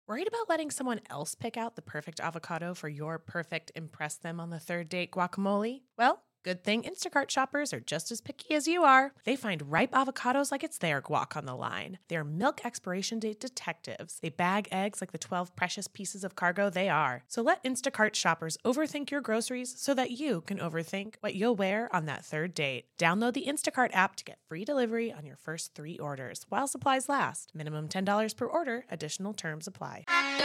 Worried about letting someone else pick out the perfect avocado for your perfect impress them on the third date guacamole? Well, good thing Instacart shoppers are just as picky as you are. They find ripe avocados like it's their guac on the line. They're milk expiration date detectives. They bag eggs like the 12 precious pieces of cargo they are. So let Instacart shoppers overthink your groceries so that you can overthink what you'll wear on that third date. Download the Instacart app to get free delivery on your first 3 orders while supplies last. Minimum $10 per order. Additional terms apply.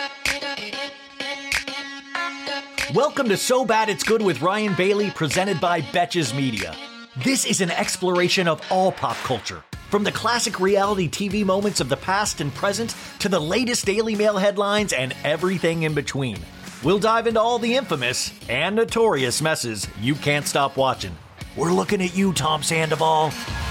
Welcome to So Bad It's Good with Ryan Bailey, presented by Betches Media. This is an exploration of all pop culture, from the classic reality TV moments of the past and present to the latest Daily Mail headlines and everything in between. We'll dive into all the infamous and notorious messes you can't stop watching. We're looking at you, Tom Sandoval.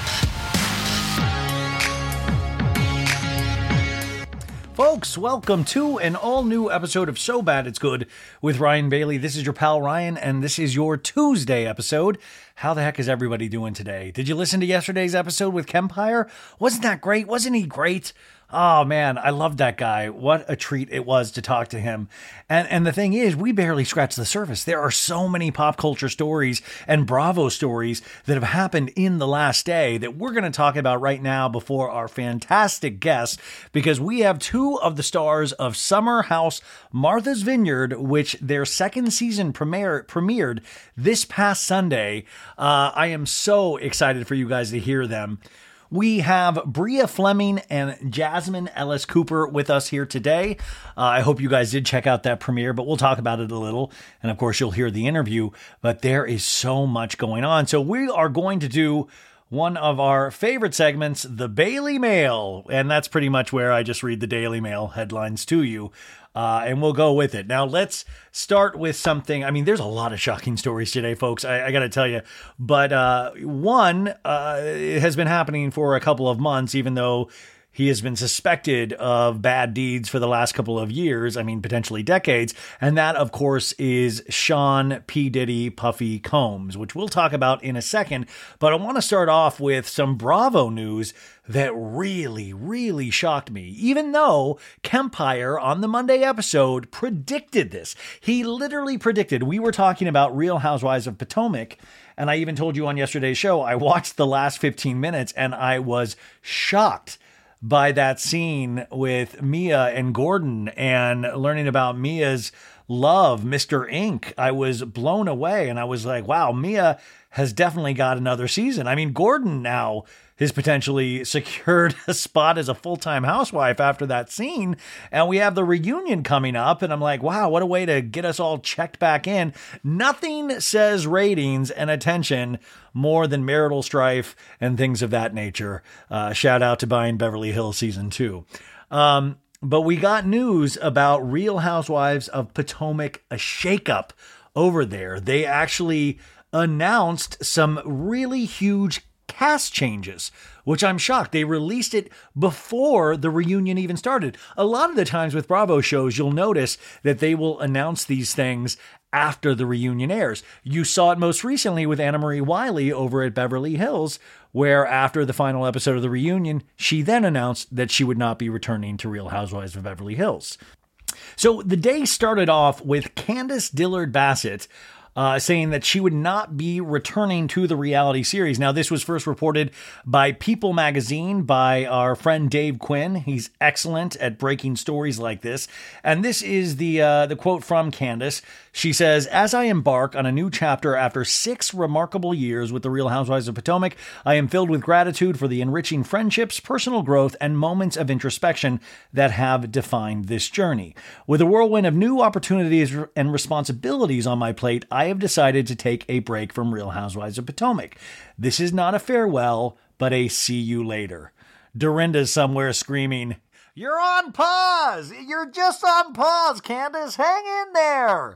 Folks, welcome to an all-new episode of So Bad It's Good with Ryan Bailey. This is your pal Ryan, and this is your Tuesday episode. How the heck is everybody doing today? Did you listen to yesterday's episode with Kempire? Wasn't that great? Wasn't he great? Oh man, I love that guy. What a treat it was to talk to him. And the thing is, we barely scratched the surface. There are so many pop culture stories and Bravo stories that have happened in the last day that we're going to talk about right now before our fantastic guests, because we have two of the stars of Summer House Martha's Vineyard, which their second season premiered this past Sunday. I am so excited for you guys to hear them. We have Bria Fleming and Jasmine Ellis Cooper with us here today. I hope you guys did check out that premiere, but we'll talk about it a little. And of course, you'll hear the interview, but there is so much going on. So we are going to do one of our favorite segments, the Bailey Mail. And that's pretty much where I just read the Daily Mail headlines to you. And we'll go with it. Now, let's start with something. I mean, there's a lot of shocking stories today, folks. I got to tell you. But one has been happening for a couple of months, even though he has been suspected of bad deeds for the last couple of years. I mean, potentially decades. And that, of course, is Sean P. Diddy Puffy Combs, which we'll talk about in a second. But I want to start off with some Bravo news that really, really shocked me, even though Kempire on the Monday episode predicted this. He literally predicted. We were talking about Real Housewives of Potomac, and I even told you on yesterday's show, I watched the last 15 minutes and I was shocked by that scene with Mia and Gordon and learning about Mia's love, Mr. Ink. I was blown away and I was like, wow, Mia has definitely got another season. I mean, Gordon now has potentially secured a spot as a full-time housewife after that scene. And we have the reunion coming up. And I'm like, wow, what a way to get us all checked back in. Nothing says ratings and attention more than marital strife and things of that nature. Shout out to Buying Beverly Hills Season 2. But we got news about Real Housewives of Potomac, a shakeup over there. They actually announced some really huge cast changes, which I'm shocked. They released it before the reunion even started. A lot of the times with Bravo shows, you'll notice that they will announce these things after the reunion airs. You saw it most recently with Anna Marie Wiley over at Beverly Hills, where after the final episode of the reunion, she then announced that she would not be returning to Real Housewives of Beverly Hills. So the day started off with Candace Dillard Bassett saying that she would not be returning to the reality series. Now, this was first reported by People magazine by our friend Dave Quinn. He's excellent at breaking stories like this. And this is the quote from Candace. She says, "As I embark on a new chapter after 6 remarkable years with the Real Housewives of Potomac, I am filled with gratitude for the enriching friendships, personal growth, and moments of introspection that have defined this journey. With a whirlwind of new opportunities and responsibilities on my plate, I have decided to take a break from Real Housewives of Potomac. This is not a farewell, but a see you later." Dorinda's somewhere screaming, "You're on pause! You're just on pause, Candace! Hang in there!"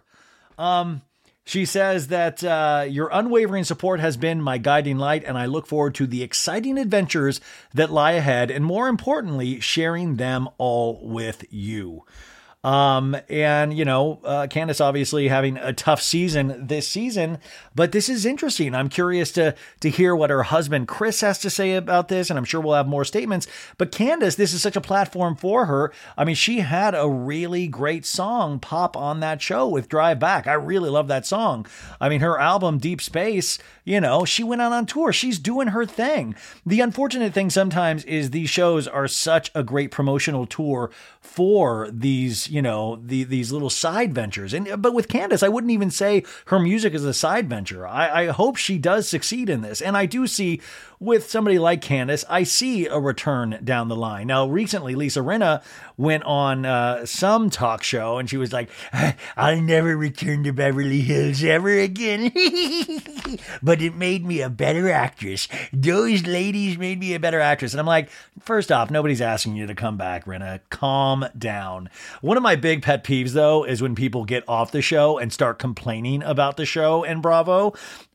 She says that your unwavering support has been my guiding light, and I look forward to the exciting adventures that lie ahead, and more importantly, sharing them all with you. And, Candace obviously having a tough season this season, but this is interesting. I'm curious to hear what her husband, Chris, has to say about this. And I'm sure we'll have more statements, but Candace, this is such a platform for her. I mean, she had a really great song pop on that show with Drive Back. I really love that song. I mean, her album Deep Space, she went out on tour. She's doing her thing. The unfortunate thing sometimes is these shows are such a great promotional tour for these, these little side ventures. But with Candace, I wouldn't even say her music is a side venture. I hope she does succeed in this. And I do see with somebody like Candace, I see a return down the line. Now, recently, Lisa Rinna went on some talk show and she was like, I'll never return to Beverly Hills ever again. But it made me a better actress. Those ladies made me a better actress. And I'm like, first off, nobody's asking you to come back, Rinna. Calm down. One of my big pet peeves, though, is when people get off the show and start complaining about the show and Bravo.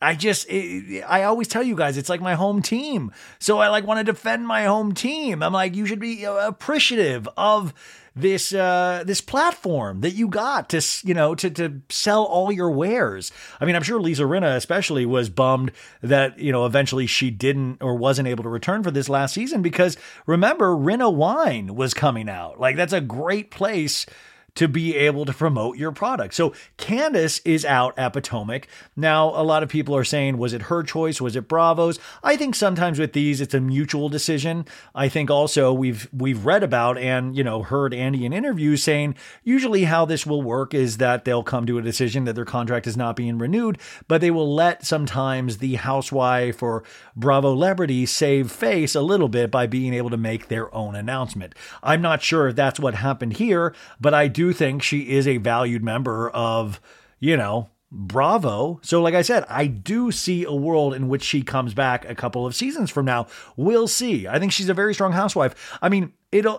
I always tell you guys, it's like my home team. So I want to defend my home team. I'm like, you should be appreciative of this platform that you got to sell all your wares. I mean, I'm sure Lisa Rinna especially was bummed that, eventually she didn't or wasn't able to return for this last season, because remember, Rinna Wine was coming out. That's a great place to be able to promote your product. So Candace is out at Potomac. Now, a lot of people are saying, was it her choice? Was it Bravo's? I think sometimes with these, it's a mutual decision. I think also we've read about and, heard Andy in interviews saying usually how this will work is that they'll come to a decision that their contract is not being renewed, but they will let sometimes the housewife or Bravo celebrity save face a little bit by being able to make their own announcement. I'm not sure if that's what happened here, but I do think she is a valued member of, Bravo. So like I said, I do see a world in which she comes back a couple of seasons from now. We'll see. I think she's a very strong housewife. I mean,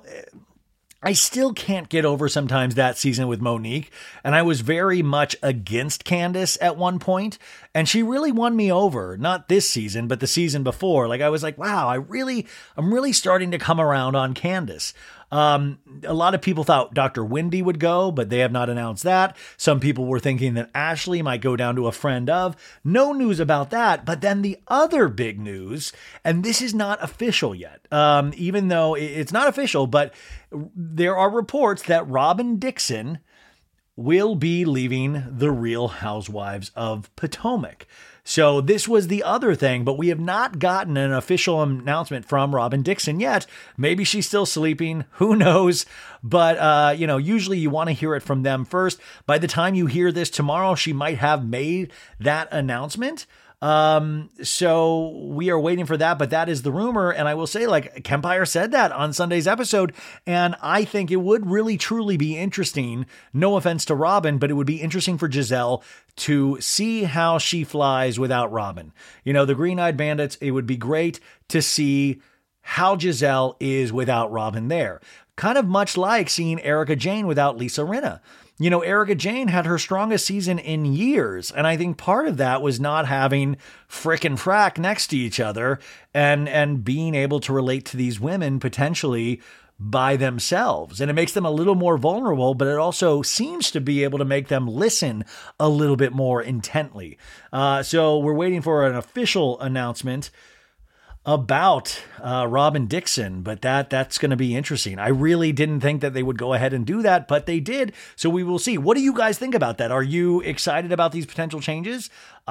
I still can't get over sometimes that season with Monique. And I was very much against Candace at one point, and she really won me over. Not this season, but the season before. I was like, wow, I'm really starting to come around on Candace. A lot of people thought Dr. Wendy would go, but they have not announced that. Some people were thinking that Ashley might go down to a friend of. No news about that. But then the other big news, and this is not official yet, even though it's not official, but there are reports that Robin Dixon will be leaving the Real Housewives of Potomac. So this was the other thing, but we have not gotten an official announcement from Robin Dixon yet. Maybe she's still sleeping. Who knows? But, usually you want to hear it from them first. By the time you hear this tomorrow, she might have made that announcement. So we are waiting for that, but that is the rumor. And I will say, Kempire said that on Sunday's episode. And I think it would really, truly be interesting. No offense to Robin, but it would be interesting for Giselle to see how she flies without Robin. The Green Eyed Bandits, it would be great to see how Giselle is without Robin there. Kind of much like seeing Erika Jayne without Lisa Rinna. Erika Jayne had her strongest season in years. And I think part of that was not having Frick and Frack next to each other and being able to relate to these women potentially by themselves. And it makes them a little more vulnerable, but it also seems to be able to make them listen a little bit more intently. So we're waiting for an official announcement about Robin Dixon, but that's going to be interesting. I really didn't think that they would go ahead and do that, but they did. So we will see. What do you guys think about that? Are you excited about these potential changes?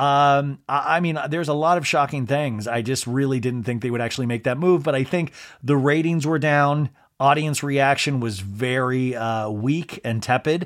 I mean, there's a lot of shocking things. I just really didn't think they would actually make that move, but I think the ratings were down. Audience reaction was very weak and tepid.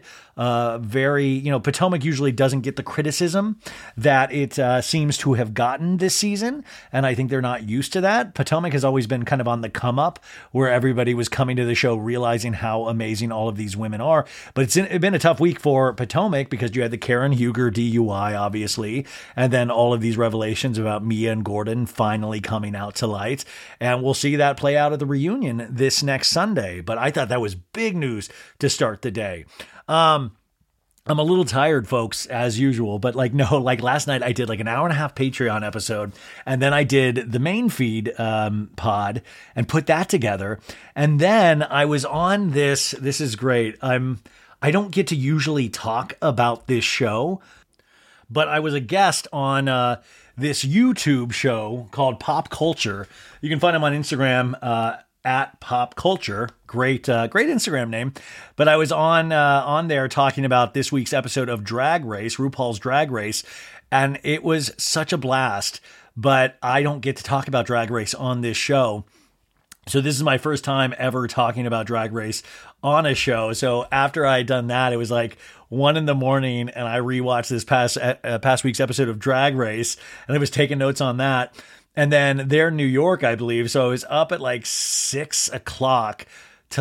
Potomac usually doesn't get the criticism that it seems to have gotten this season. And I think they're not used to that. Potomac has always been kind of on the come up where everybody was coming to the show realizing how amazing all of these women are. But it's been a tough week for Potomac because you had the Karen Huger DUI, obviously, and then all of these revelations about Mia and Gordon finally coming out to light. And we'll see that play out at the reunion this next Sunday. But I thought that was big news to start the day. I'm a little tired, folks, as usual, but no, last night I did an hour and a half Patreon episode, and then I did the main feed pod and put that together. And then I was on this is great. I don't get to usually talk about this show, but I was a guest on this YouTube show called Pop Culture. You can find them on Instagram, at Pop Culture. Great Instagram name. But I was on there talking about this week's episode of Drag Race, RuPaul's Drag Race, and it was such a blast. But I don't get to talk about Drag Race on this show. So this is my first time ever talking about Drag Race on a show. So after I had done that, it was 1 a.m, and I rewatched this past week's episode of Drag Race, and I was taking notes on that. And then they're in New York, I believe. So I was up at 6 o'clock to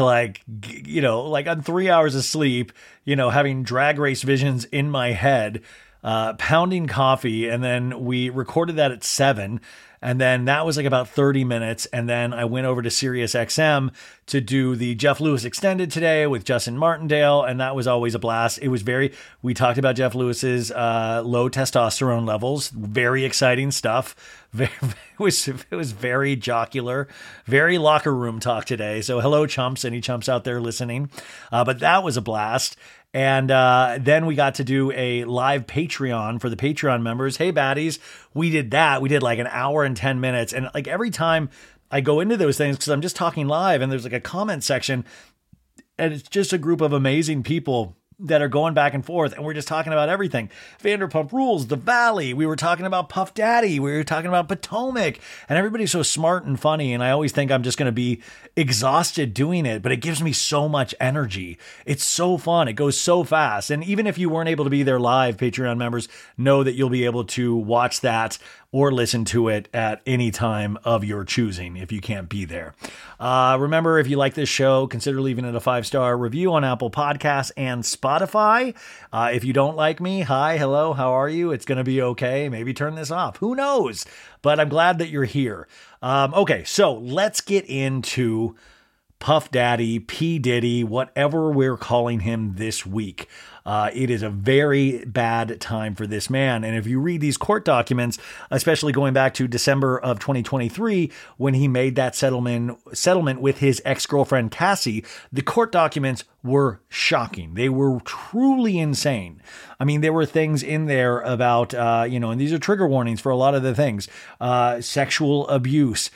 on 3 hours of sleep, having Drag Race visions in my head, pounding coffee. And then we recorded that at 7. And then that was about 30 minutes. And then I went over to Sirius XM to do the Jeff Lewis Extended today with Justin Martindale. And that was always a blast. We talked about Jeff Lewis's low testosterone levels. Very exciting stuff. It was very jocular, very locker room talk today. So hello, chumps, any chumps out there listening. But that was a blast. And then we got to do a live Patreon for the Patreon members. Hey, baddies, we did that. We did an hour and 10 minutes. And every time I go into those things, because I'm just talking live and there's a comment section, and it's just a group of amazing people that are going back and forth, and we're just talking about everything. Vanderpump Rules, The Valley. We were talking about Puff Daddy. We were talking about Potomac, and everybody's so smart and funny. And I always think I'm just going to be exhausted doing it, but it gives me so much energy. It's so fun. It goes so fast. And even if you weren't able to be there live, Patreon members know that you'll be able to watch that or listen to it at any time of your choosing if you can't be there. Remember, if you like this show, consider leaving it a 5-star review on Apple Podcasts and Spotify. If you don't like me, hi, hello, how are you? It's going to be okay. Maybe turn this off. Who knows? But I'm glad that you're here. Okay, so let's get into Puff Daddy, P. Diddy, whatever we're calling him this week. It is a very bad time for this man. And if you read these court documents, especially going back to December of 2023, when he made that settlement with his ex-girlfriend, Cassie, the court documents were shocking. They were truly insane. I mean, there were things in there about, and these are trigger warnings for a lot of the things, sexual abuse,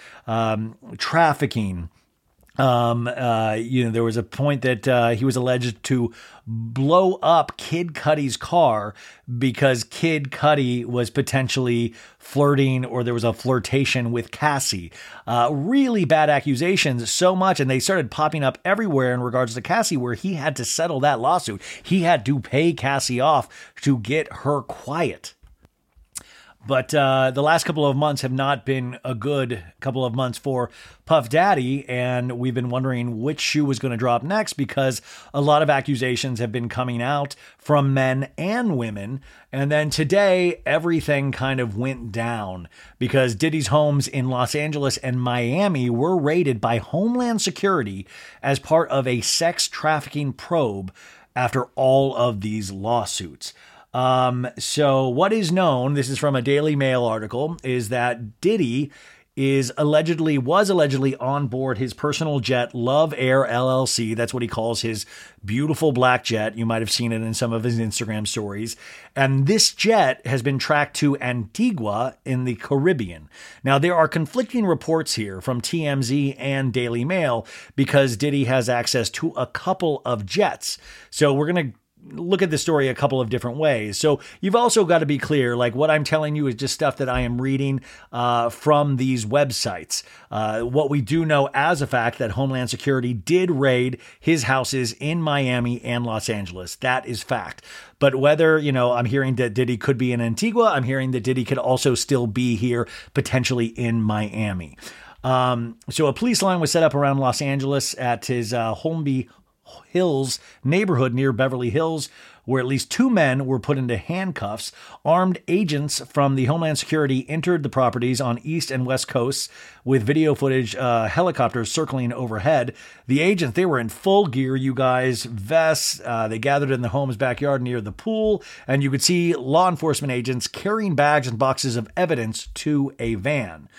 trafficking. There was a point that he was alleged to blow up Kid Cudi's car because Kid Cudi was potentially flirting, or there was a flirtation with Cassie. Really bad accusations, so much, and they started popping up everywhere in regards to Cassie, where he had to settle that lawsuit. He had to pay Cassie off to get her quiet. But the last couple of months have not been a good couple of months for Puff Daddy, and we've been wondering which shoe was going to drop next, because a lot of accusations have been coming out from men and women. And then today, everything kind of went down because Diddy's homes in Los Angeles and Miami were raided by Homeland Security as part of a sex trafficking probe after all of these lawsuits. So what is known, this is from a Daily Mail article, is that Diddy was allegedly on board his personal jet, Love Air LLC. That's what he calls his beautiful black jet. You might have seen it in some of his Instagram stories. And this jet has been tracked to Antigua in the Caribbean. Now, there are conflicting reports here from TMZ and Daily Mail because Diddy has access to a couple of jets. So we're going to look at the story a couple of different ways. So you've also got to be clear, what I'm telling you is just stuff that I am reading from these websites. What we do know as a fact that Homeland Security did raid his houses in Miami and Los Angeles. That is fact. But whether, I'm hearing that Diddy could be in Antigua, I'm hearing that Diddy could also still be here, potentially in Miami. So a police line was set up around Los Angeles at his Hills neighborhood near Beverly Hills, where at least 2 men were put into handcuffs. Armed agents from the Homeland Security entered the properties on East and West Coasts with video footage, helicopters circling overhead. The agents, they were in full gear, you guys, vests. They gathered in the home's backyard near the pool, and you could see law enforcement agents carrying bags and boxes of evidence to a van.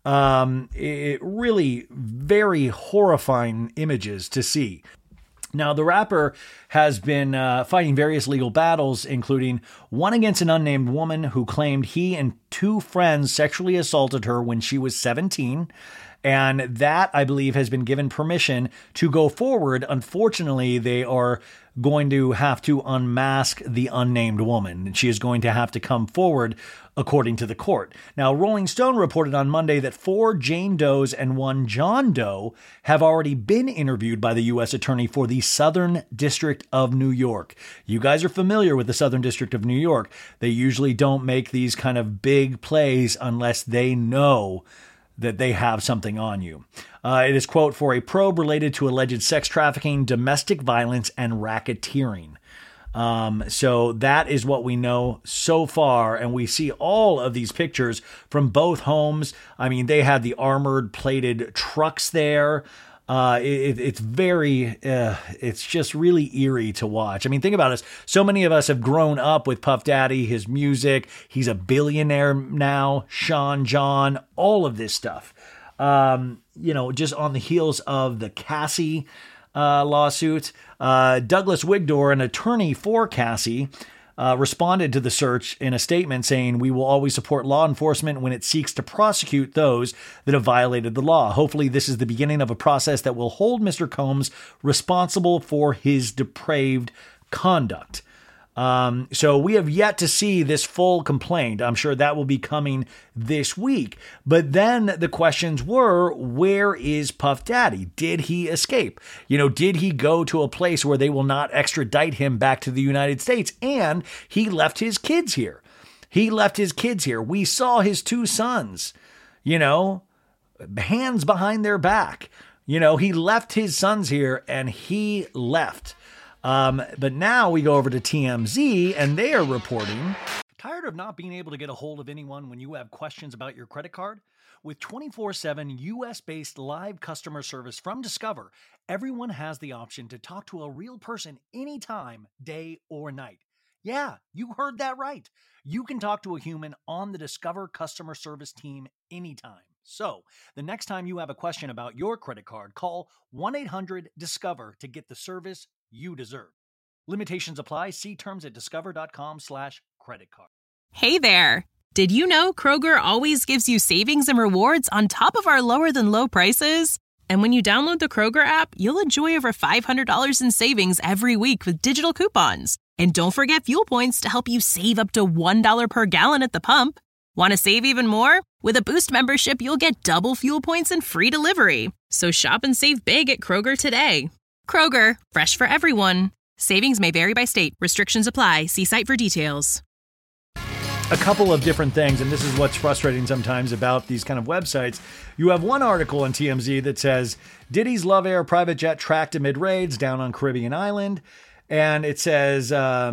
It really very horrifying images to see. Now, the rapper has been fighting various legal battles, including one against an unnamed woman who claimed he and 2 friends sexually assaulted her when she was 17. And that, I believe, has been given permission to go forward. Unfortunately, they are going to have to unmask the unnamed woman. She is going to have to come forward, according to the court. Now, Rolling Stone reported on Monday that 4 Jane Does and 1 John Doe have already been interviewed by the U.S. Attorney for the Southern District of New York. You guys are familiar with the Southern District of New York. They usually don't make these kind of big plays unless they know that they have something on you. It is, quote, for a probe related to alleged sex trafficking, domestic violence, and racketeering. So that is what we know so far. And we see all of these pictures from both homes. I mean, they had the armored plated trucks there. It's just really eerie to watch. I mean, think about this. So many of us have grown up with Puff Daddy, his music. He's a billionaire now. Sean John, all of this stuff. Just on the heels of the Cassie lawsuit. Douglas Wigdor, an attorney for Cassie, responded to the search in a statement saying, "We will always support law enforcement when it seeks to prosecute those that have violated the law. Hopefully this is the beginning of a process that will hold Mr. Combs responsible for his depraved conduct." So we have yet to see this full complaint. I'm sure that will be coming this week. But then the questions were, where is Puff Daddy? Did he escape? Did he go to a place where they will not extradite him back to the United States? And he left his kids here. We saw his 2 sons, hands behind their back. He left his sons here and he left. But now we go over to TMZ and they are reporting, tired of not being able to get a hold of anyone when you have questions about your credit card? With 24/7 US-based live customer service from Discover, everyone has the option to talk to a real person anytime, day or night. Yeah, you heard that right. You can talk to a human on the Discover customer service team anytime. So, the next time you have a question about your credit card, call 1-800-DISCOVER to get the service you deserve. Limitations apply. See terms at discover.com/creditcard. Hey there. Did you know Kroger always gives you savings and rewards on top of our lower than low prices? And when you download the Kroger app, you'll enjoy over $500 in savings every week with digital coupons. And don't forget fuel points to help you save up to $1 per gallon at the pump. Want to save even more? With a Boost membership, you'll get double fuel points and free delivery. So shop and save big at Kroger today. Kroger, fresh for everyone. Savings may vary by state. Restrictions apply. See site for details. A couple of different things, and this is what's frustrating sometimes about these kind of websites. You have one article on TMZ that says, Diddy's Love Air private jet tracked amid raids down on Caribbean island. And it says,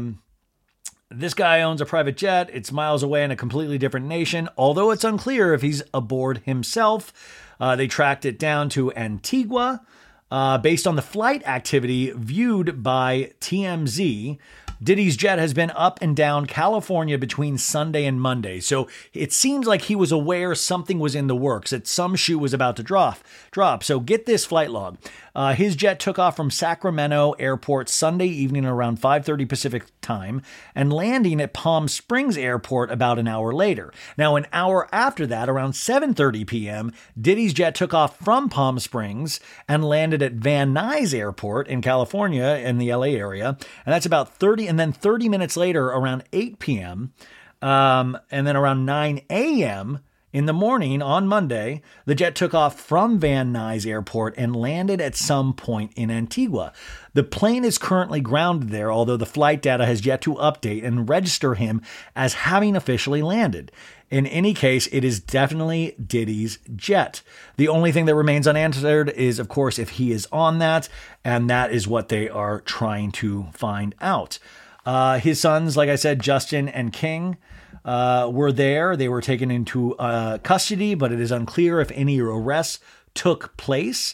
this guy owns a private jet. It's miles away in a completely different nation. Although it's unclear if he's aboard himself. They tracked it down to Antigua. Based on the flight activity viewed by TMZ, Diddy's jet has been up and down California between Sunday and Monday. So it seems like he was aware something was in the works, that some shoe was about to drop. So get this flight log. His jet took off from Sacramento Airport Sunday evening around 5:30 Pacific time and landing at Palm Springs Airport about an hour later. Now, an hour after that, around 7:30 p.m., Diddy's jet took off from Palm Springs and landed at Van Nuys Airport in California in the LA area. And that's about 30 minutes later, around 8 p.m., and then around 9 a.m., In the morning on Monday, the jet took off from Van Nuys Airport and landed at some point in Antigua. The plane is currently grounded there, although the flight data has yet to update and register him as having officially landed. In any case, it is definitely Diddy's jet. The only thing that remains unanswered is, of course, if he is on that, and that is what they are trying to find out. His sons, like I said, Justin and King, were there. They were taken into custody, but it is unclear if any arrests took place.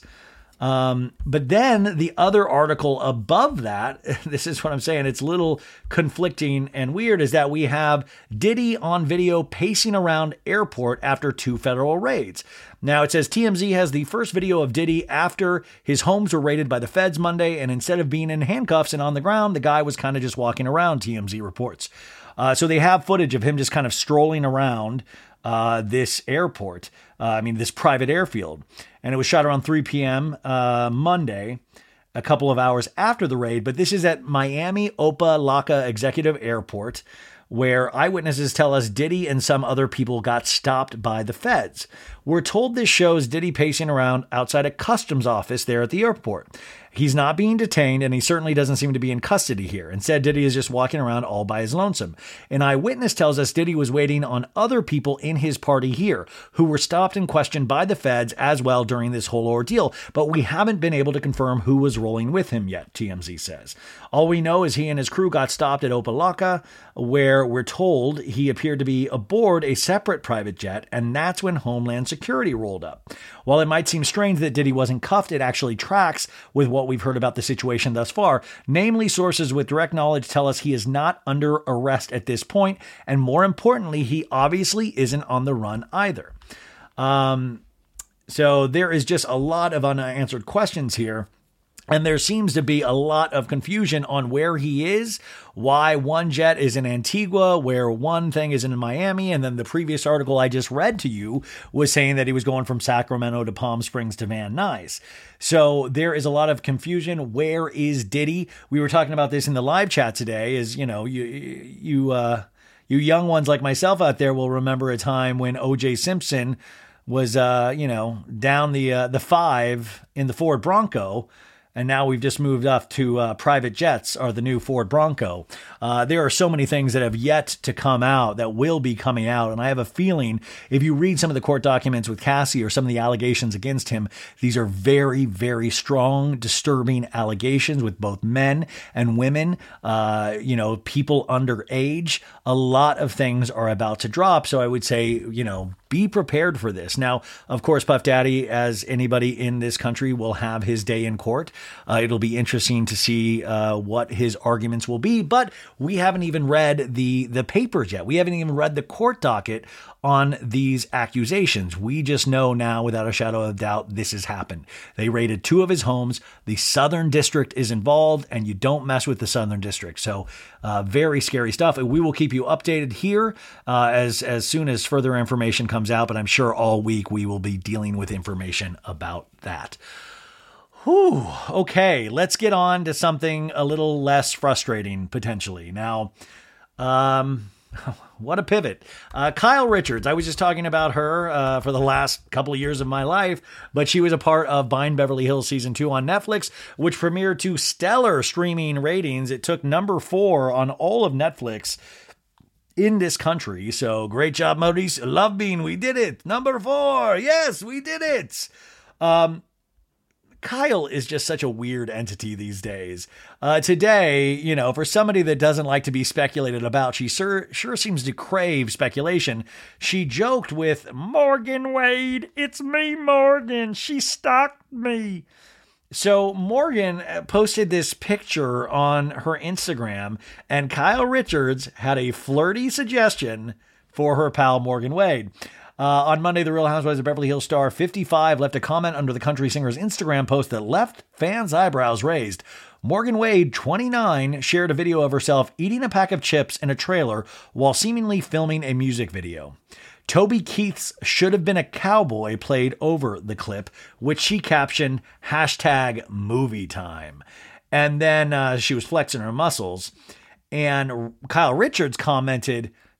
But then the other article above that, this is what I'm saying, it's a little conflicting and weird, is that we have Diddy on video pacing around airport after 2 federal raids. Now it says TMZ has the first video of Diddy after his homes were raided by the feds Monday, and instead of being in handcuffs and on the ground, the guy was kind of just walking around, TMZ reports. So they have footage of him just kind of strolling around this airport, this private airfield. And it was shot around 3 p.m. Monday, a couple of hours after the raid. But this is at Miami Opa-locka Executive Airport, where eyewitnesses tell us Diddy and some other people got stopped by the feds. We're told this shows Diddy pacing around outside a customs office there at the airport. He's not being detained, and he certainly doesn't seem to be in custody here. Instead, Diddy is just walking around all by his lonesome. An eyewitness tells us Diddy was waiting on other people in his party here, who were stopped and questioned by the feds as well during this whole ordeal, but we haven't been able to confirm who was rolling with him yet, TMZ says. All we know is he and his crew got stopped at Opa-locka, where we're told he appeared to be aboard a separate private jet, and that's when Homeland Security rolled up. While it might seem strange that Diddy wasn't cuffed, it actually tracks with what we've heard about the situation thus far. Namely, sources with direct knowledge tell us he is not under arrest at this point, and more importantly, he obviously isn't on the run either. So there is just a lot of unanswered questions here. And there seems to be a lot of confusion on where he is, why one jet is in Antigua, where one thing is in Miami, and then the previous article I just read to you was saying that he was going from Sacramento to Palm Springs to Van Nuys. So there is a lot of confusion. Where is Diddy? We were talking about this in the live chat today, you young ones like myself out there will remember a time when O.J. Simpson was, down the 5 in the Ford Bronco. And now we've just moved up to private jets are the new Ford Bronco. There are so many things that have yet to come out that will be coming out. And I have a feeling if you read some of the court documents with Cassie or some of the allegations against him, these are very, very strong, disturbing allegations with both men and women, people underage. A lot of things are about to drop. So I would say, be prepared for this. Now, of course, Puff Daddy, as anybody in this country, will have his day in court. It'll be interesting to see what his arguments will be, but we haven't even read the papers yet. We haven't even read the court docket on these accusations. We just know now, without a shadow of doubt, this has happened. They raided 2 of his homes. The Southern District is involved, and you don't mess with the Southern District. So very scary stuff. And we will keep you updated here as soon as further information comes out, but I'm sure all week we will be dealing with information about that. Whew. Okay, let's get on to something a little less frustrating, potentially. Now, what a pivot. Kyle Richards, I was just talking about her for the last couple of years of my life, but she was a part of Buying Beverly Hills Season 2 on Netflix, which premiered to stellar streaming ratings. It took number 4 on all of Netflix in this country. So great job, Maurice Lovebean. We did it. Number 4. Yes, we did it. Kyle is just such a weird entity these days. Today, for somebody that doesn't like to be speculated about, she sure seems to crave speculation. She joked with Morgan Wade. It's me, Morgan. She stalked me. So Morgan posted this picture on her Instagram, and Kyle Richards had a flirty suggestion for her pal Morgan Wade. On Monday, the Real Housewives of Beverly Hills star 55 left a comment under the country singer's Instagram post that left fans' eyebrows raised. Morgan Wade, 29, shared a video of herself eating a pack of chips in a trailer while seemingly filming a music video. Toby Keith's Should Have Been a Cowboy played over the clip, which she captioned #MovieTime. And then she was flexing her muscles. And Kyle Richards commented,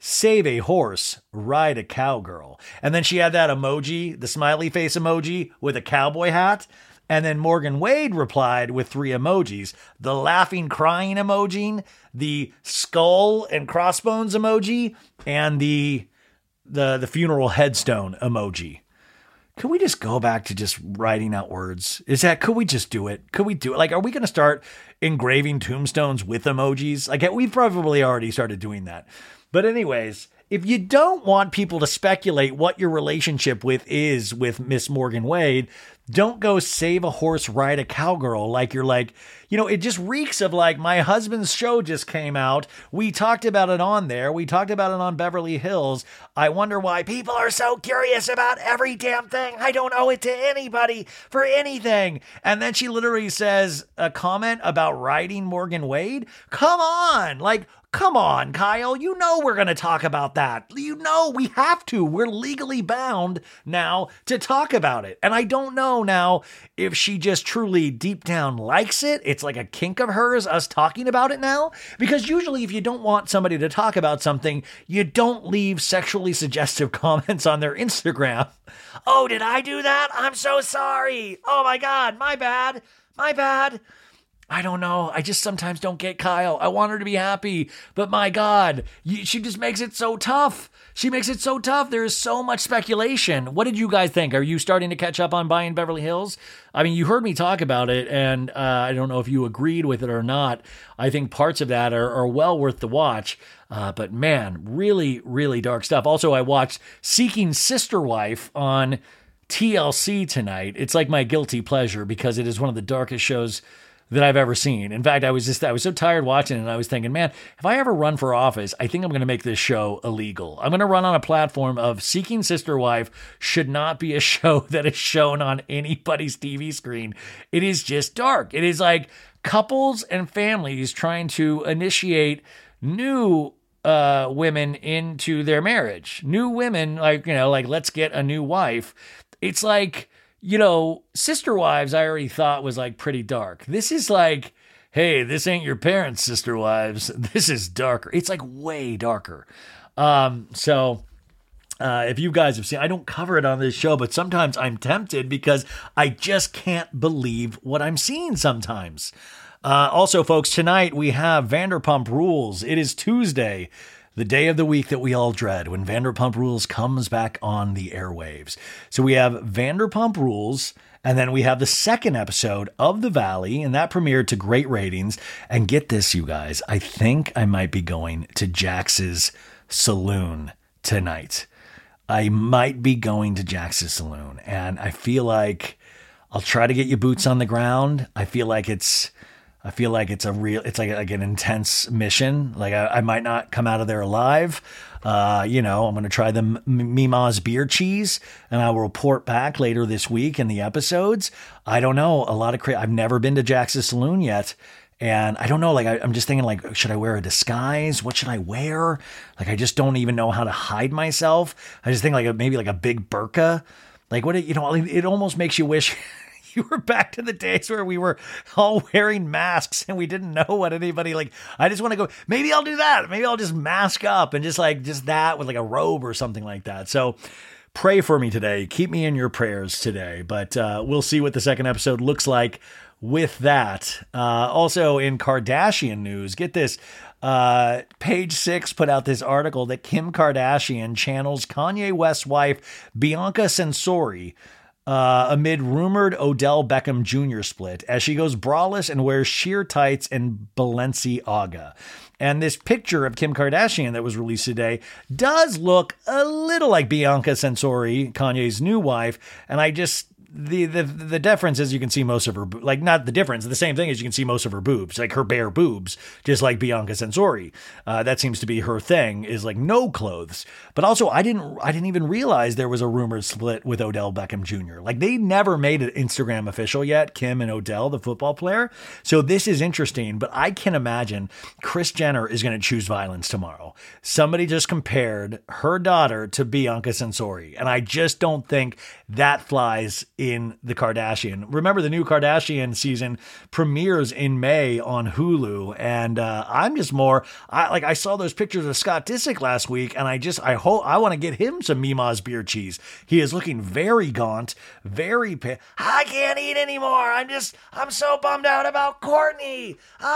Save a horse, ride a cowgirl. And then she had that emoji, the smiley face emoji with a cowboy hat. And then Morgan Wade replied with 3 emojis: the laughing, crying emoji, the skull and crossbones emoji, and the funeral headstone emoji. Could we just go back to just writing out words? Could we just do it? Could we do it? Like, are we going to start engraving tombstones with emojis? Like, we've probably already started doing that. But anyways, if you don't want people to speculate what your relationship is with Miss Morgan Wade, don't go save a horse, ride a cowgirl. Like, you're like, it just reeks of like, my husband's show just came out. We talked about it on there. We talked about it on Beverly Hills. I wonder why people are so curious about every damn thing. I don't owe it to anybody for anything. And then she literally says a comment about riding Morgan Wade. Come on. Like, come on, Kyle. We're going to talk about that. We have to. We're legally bound now to talk about it. And I don't know now if she just truly deep down likes it. It's like a kink of hers, us talking about it now. Because usually if you don't want somebody to talk about something, you don't leave sexually suggestive comments on their Instagram. Oh, did I do that? I'm so sorry. Oh my God, my bad. My bad. I don't know. I just sometimes don't get Kyle. I want her to be happy, but my God, she just makes it so tough. She makes it so tough. There is so much speculation. What did you guys think? Are you starting to catch up on buying Beverly Hills? I mean, you heard me talk about it, and I don't know if you agreed with it or not. I think parts of that are well worth the watch. But man, really, really dark stuff. Also, I watched Seeking Sister Wife on TLC tonight. It's like my guilty pleasure because it is one of the darkest shows that I've ever seen. In fact, I was so tired watching it, and I was thinking, man, if I ever run for office, I think I'm going to make this show illegal. I'm going to run on a platform of Seeking Sister Wife should not be a show that is shown on anybody's TV screen. It is just dark. It is like couples and families trying to initiate new women into their marriage. New women, like let's get a new wife. It's like, Sister Wives, I already thought was like pretty dark. This is like, hey, this ain't your parents' Sister Wives. This is darker. It's like way darker. So if you guys have seen, I don't cover it on this show, but sometimes I'm tempted because I just can't believe what I'm seeing sometimes. Also, folks, tonight we have Vanderpump Rules. It is Tuesday, the day of the week that we all dread, when Vanderpump Rules comes back on the airwaves. So we have Vanderpump Rules, and then we have the second episode of The Valley, and that premiered to great ratings. And get this, you guys, I think I might be going to Jax's Saloon tonight. I might be going to Jax's Saloon, and I feel like I'll try to get you boots on the ground. I feel like it's like an intense mission. Like I might not come out of there alive. I'm going to try the Mima's beer cheese, and I will report back later this week in the episodes. I don't know. I've never been to Jax's Saloon yet. And I don't know, I'm just thinking, should I wear a disguise? What should I wear? I just don't even know how to hide myself. I just think maybe a big burqa. It almost makes you wish you were back to the days where we were all wearing masks and we didn't know what anybody, I just want to go, maybe I'll do that. Maybe I'll just mask up and just that with a robe or something like that. So pray for me today. Keep me in your prayers today, but we'll see what the second episode looks like with that. Also in Kardashian news, get this, Page Six put out this article that Kim Kardashian channels Kanye West's wife, Bianca Censori, amid rumored Odell Beckham Jr. split as she goes braless and wears sheer tights and Balenciaga. And this picture of Kim Kardashian that was released today does look a little like Bianca Censori, Kanye's new wife. And I just, the difference is you can see most of her, not the difference, the same thing is you can see most of her boobs, her bare boobs, just like Bianca Censori. That seems to be her thing, is no clothes. But also I didn't even realize there was a rumored split with Odell Beckham Jr. They never made it Instagram official yet, Kim and Odell, the football player. So this is interesting, but I can imagine Kris Jenner is going to choose violence tomorrow. Somebody just compared her daughter to Bianca Censori, and I just don't think that flies in The Kardashian. Remember, the new Kardashian season premieres in May on Hulu, and I'm just more, I saw those pictures of Scott Disick last week, and I want to get him some Mima's beer cheese. He is looking very gaunt, very I can't eat anymore. I'm so bummed out about Courtney.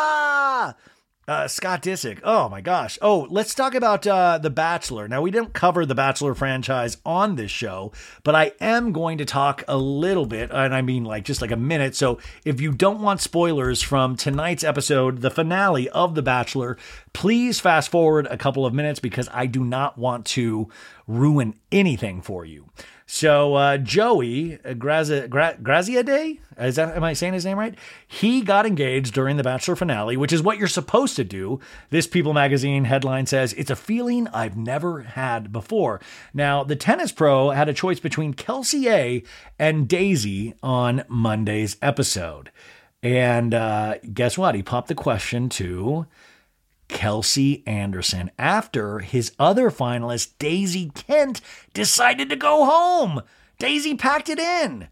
Scott Disick. Oh my gosh. Oh, let's talk about The Bachelor. Now, we didn't cover the Bachelor franchise on this show, but I am going to talk a little bit, and I mean just a minute. So if you don't want spoilers from tonight's episode, the finale of The Bachelor, please fast forward a couple of minutes because I do not want to ruin anything for you. So Joey Graziadei, am I saying his name right? He got engaged during the Bachelor finale, which is what you're supposed to do. This People magazine headline says, "It's a feeling I've never had before." Now, the tennis pro had a choice between Kelsey A and Daisy on Monday's episode. And guess what? He popped the question to Kelsey Anderson after his other finalist, Daisy Kent, decided to go home. Daisy packed it in.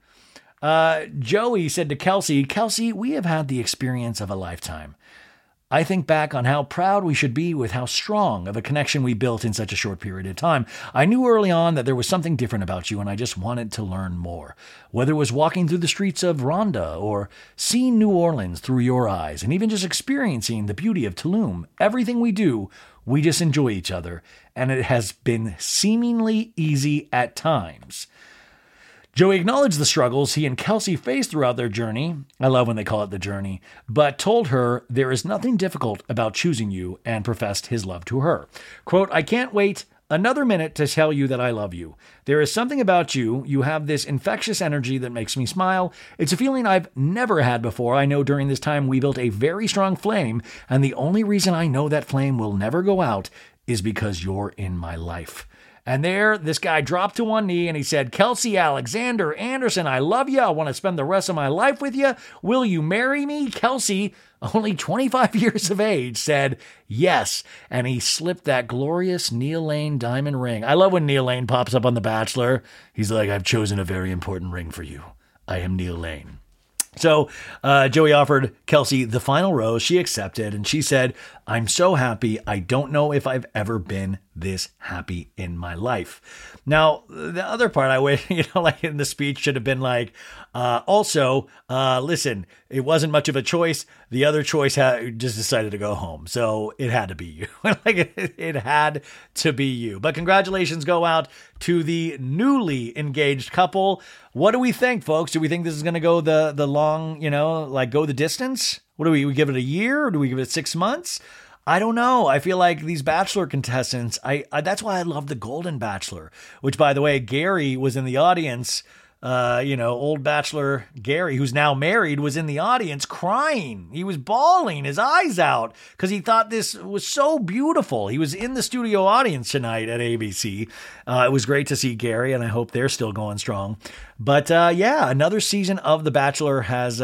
Joey said to Kelsey, "Kelsey, we have had the experience of a lifetime. I think back on how proud we should be with how strong of a connection we built in such a short period of time. I knew early on that there was something different about you, and I just wanted to learn more. Whether it was walking through the streets of Rhonda or seeing New Orleans through your eyes, and even just experiencing the beauty of Tulum, everything we do, we just enjoy each other, and it has been seemingly easy at times." Joey acknowledged the struggles he and Kelsey faced throughout their journey. I love when they call it the journey, but told her there is nothing difficult about choosing you and professed his love to her. Quote, "I can't wait another minute to tell you that I love you. There is something about you. You have this infectious energy that makes me smile. It's a feeling I've never had before. I know during this time we built a very strong flame, and the only reason I know that flame will never go out is because you're in my life." And there, this guy dropped to one knee and he said, "Kelsey Alexander Anderson, I love you. I want to spend the rest of my life with you. Will you marry me?" Kelsey, only 25 years of age, said yes. And he slipped that glorious Neil Lane diamond ring. I love when Neil Lane pops up on The Bachelor. He's like, "I've chosen a very important ring for you. I am Neil Lane." So Joey offered Kelsey the final rose. She accepted, and she said, "I'm so happy. I don't know if I've ever been this happy in my life." Now, the other part I wish, in the speech should have been listen, it wasn't much of a choice. The other choice just decided to go home. So it had to be you. It had to be you. But congratulations go out to the newly engaged couple. What do we think, folks? Do we think this is going to go the long, go the distance? What do we give it a year? Or do we give it 6 months? I don't know. I feel like these Bachelor contestants, that's why I love The Golden Bachelor, which, by the way, Gary was in the audience. Old Bachelor Gary, who's now married, was in the audience crying. He was bawling his eyes out because he thought this was so beautiful. He was in the studio audience tonight at ABC. It was great to see Gary, and I hope they're still going strong. But another season of The Bachelor has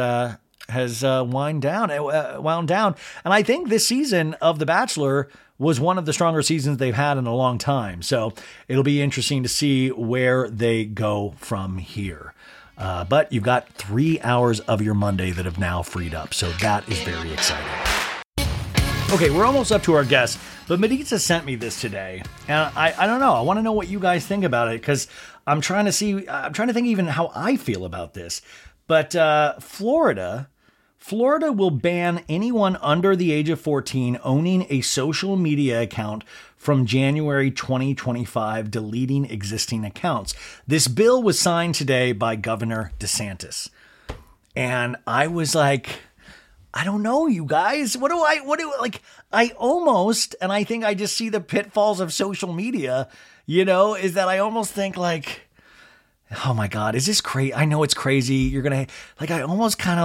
wound down. And I think this season of The Bachelor was one of the stronger seasons they've had in a long time. So it'll be interesting to see where they go from here. But you've got 3 hours of your Monday that have now freed up. So that is very exciting. Okay, we're almost up to our guest, but Maritza sent me this today. And I don't know. I want to know what you guys think about it, because I'm trying to think even how I feel about this. But Florida will ban anyone under the age of 14 owning a social media account from January 2025, deleting existing accounts. This bill was signed today by Governor DeSantis. And I was like, I don't know, you guys. I almost, and I think I just see the pitfalls of social media, is that I almost think oh my God, is this crazy? I know it's crazy. You're going to, I almost kind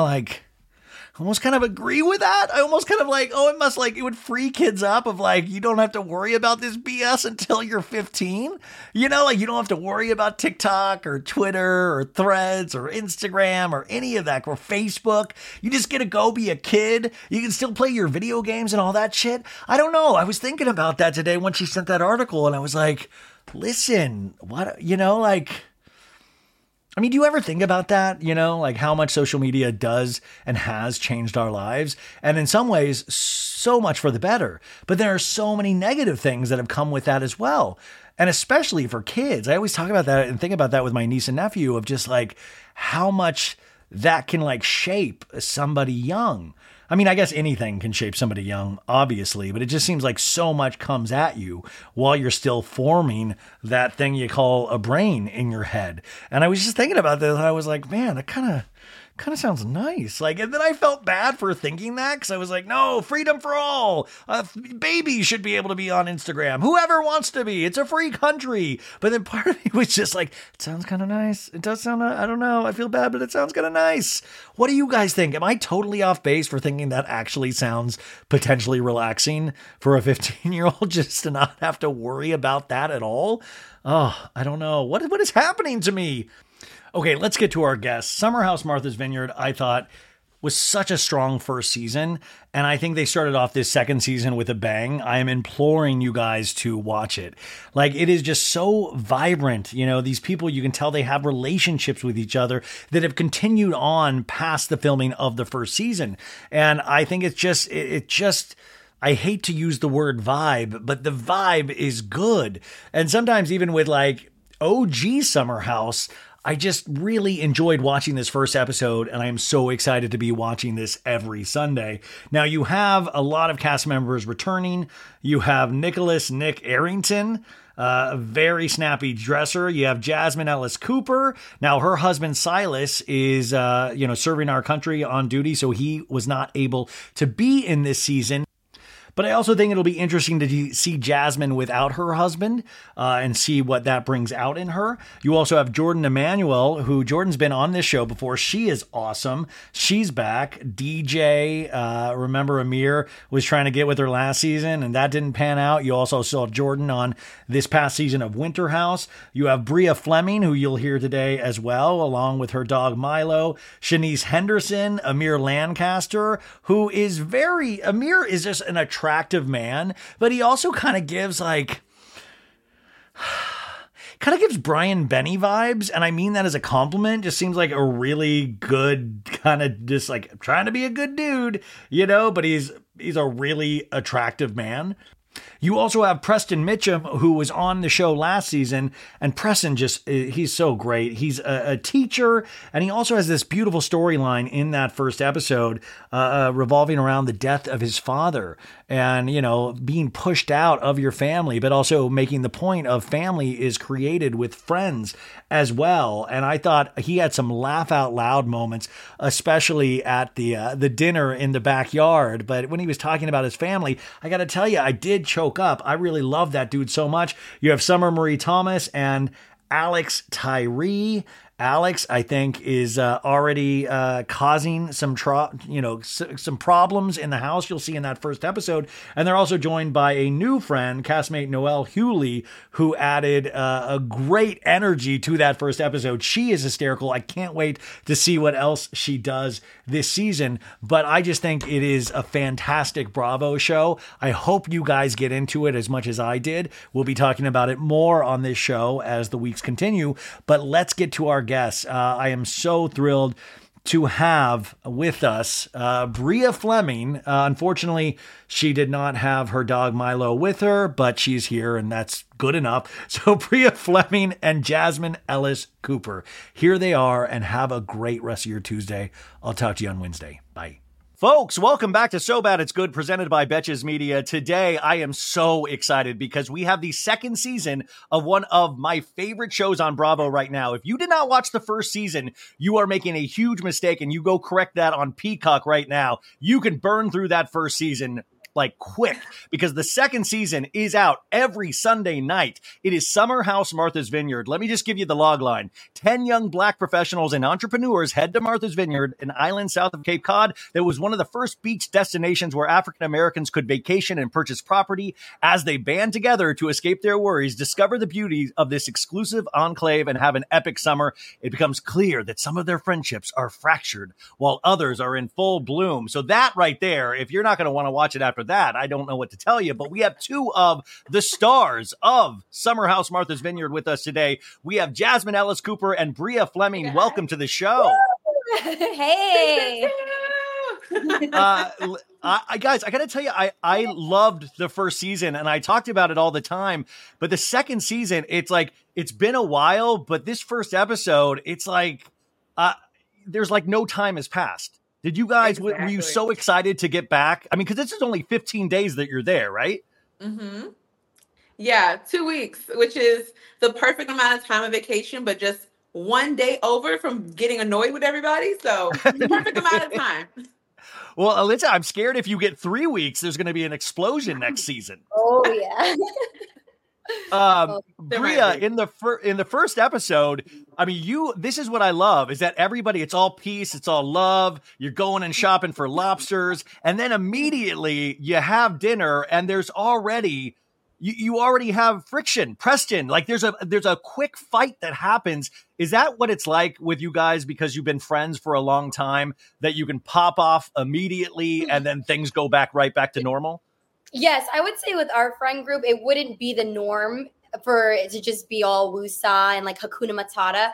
of agree with that. I almost kind of it would free kids up of you don't have to worry about this BS until you're 15. You don't have to worry about TikTok or Twitter or Threads or Instagram or any of that, or Facebook. You just get to go be a kid. You can still play your video games and all that shit. I don't know. I was thinking about that today when she sent that article, and I was like, listen, what, I mean, do you ever think about that? You know, like how much social media does and has changed our lives. And in some ways, so much for the better. But there are so many negative things that have come with that as well. And especially for kids. I always talk about that and think about that with my niece and nephew of just like how much that can like shape somebody young. I mean, I guess anything can shape somebody young, obviously, but it just seems like so much comes at you while you're still forming that thing you call a brain in your head. And I was just thinking about this, and I was like, man, that kind of sounds nice. Like, and then I felt bad for thinking that because I was like, no, freedom for all. Babies should be able to be on Instagram. Whoever wants to be. It's a free country. But then part of me was just like, it sounds kind of nice. It does sound, I don't know. I feel bad, but it sounds kind of nice. What do you guys think? Am I totally off base for thinking that actually sounds potentially relaxing for a 15-year-old just to not have to worry about that at all? Oh, I don't know. What is happening to me? Okay, let's get to our guests. Summer House Martha's Vineyard, I thought, was such a strong first season, and I think they started off this second season with a bang. I am imploring you guys to watch it. Like, it is just so vibrant. You know, these people, you can tell they have relationships with each other that have continued on past the filming of the first season. And I think it's just, I hate to use the word vibe, but the vibe is good. And sometimes even with like OG Summer House, I just really enjoyed watching this first episode, and I am so excited to be watching this every Sunday. Now, you have a lot of cast members returning. You have Nick Arrington, a very snappy dresser. You have Jasmine Ellis Cooper. Now, her husband Silas is, serving our country on duty, so he was not able to be in this season. But I also think it'll be interesting to see Jasmine without her husband and see what that brings out in her. You also have Jordan Emanuel, who Jordan's been on this show before. She is awesome. She's back. DJ, remember Amir was trying to get with her last season and that didn't pan out. You also saw Jordan on this past season of Winter House. You have Bria Fleming, who you'll hear today as well, along with her dog Milo. Shanice Henderson, Amir Lancaster, who is Amir is just an attractive man, but he also kind of gives Brian Benny vibes, and I mean that as a compliment. Just seems like a really good kind of just like trying to be a good dude, you know, but he's a really attractive man. You also have Preston Mitchum, who was on the show last season, and Preston he's so great. He's a teacher, and he also has this beautiful storyline in that first episode revolving around the death of his father and, you know, being pushed out of your family, but also making the point of family is created with friends as well. And I thought he had some laugh out loud moments, especially at the dinner in the backyard. But when he was talking about his family, I got to tell you, I did choke up. I really love that dude so much. You have Summer Marie Thomas and Alex Tyree. Alex, I think, is already causing some problems in the house. You'll see in that first episode. And they're also joined by a new friend, castmate Noelle Hewley, who added a great energy to that first episode. She is hysterical. I can't wait to see what else she does this season. But I just think it is a fantastic Bravo show. I hope you guys get into it as much as I did. We'll be talking about it more on this show as the weeks continue. But let's get to our guests. I am so thrilled to have with us Bria Fleming. Unfortunately, she did not have her dog Milo with her, but she's here and that's good enough. So Bria Fleming and Jasmine Ellis Cooper, here they are, and have a great rest of your Tuesday. I'll talk to you on Wednesday. Bye. Folks, welcome back to So Bad It's Good, presented by Betches Media. Today, I am so excited because we have the second season of one of my favorite shows on Bravo right now. If you did not watch the first season, you are making a huge mistake, and you go correct that on Peacock right now. You can burn through that first season like quick, because the second season is out every Sunday night. It is Summer House Martha's Vineyard. Let me just give you the log line. 10 young Black professionals and entrepreneurs head to Martha's Vineyard, an island south of Cape Cod that was one of the first beach destinations where African Americans could vacation and purchase property. As they band together to escape their worries, discover the beauty of this exclusive enclave, and have an epic summer, it becomes clear that some of their friendships are fractured while others are in full bloom. So that right there, if you're not going to want to watch it after with that, I don't know what to tell you. But we have two of the stars of Summer House Martha's Vineyard with us today. We have Jasmine Ellis Cooper and Bria Fleming. Yeah. Welcome to the show. Hey. Guys, I got to tell you, I loved the first season and I talked about it all the time. But the second season, it's like, it's been a while, but this first episode, it's like, there's like no time has passed. Did you guys, were you so excited to get back? I mean, because this is only 15 days that you're there, right? Mm-hmm. Yeah, 2 weeks, which is the perfect amount of time of vacation, but just one day over from getting annoyed with everybody. So the perfect amount of time. Well, Alyssa, I'm scared if you get 3 weeks, there's going to be an explosion next season. Oh, yeah. Bria, in the first episode, I mean, this is what I love is that everybody, it's all peace, it's all love. You're going and shopping for lobsters, and then immediately you have dinner, and there's already you already have friction. Preston, like there's a quick fight that happens. Is that what it's like with you guys because you've been friends for a long time that you can pop off immediately and then things go right back to normal? Yes, I would say with our friend group, it wouldn't be the norm for it to just be all woosah and like Hakuna Matata.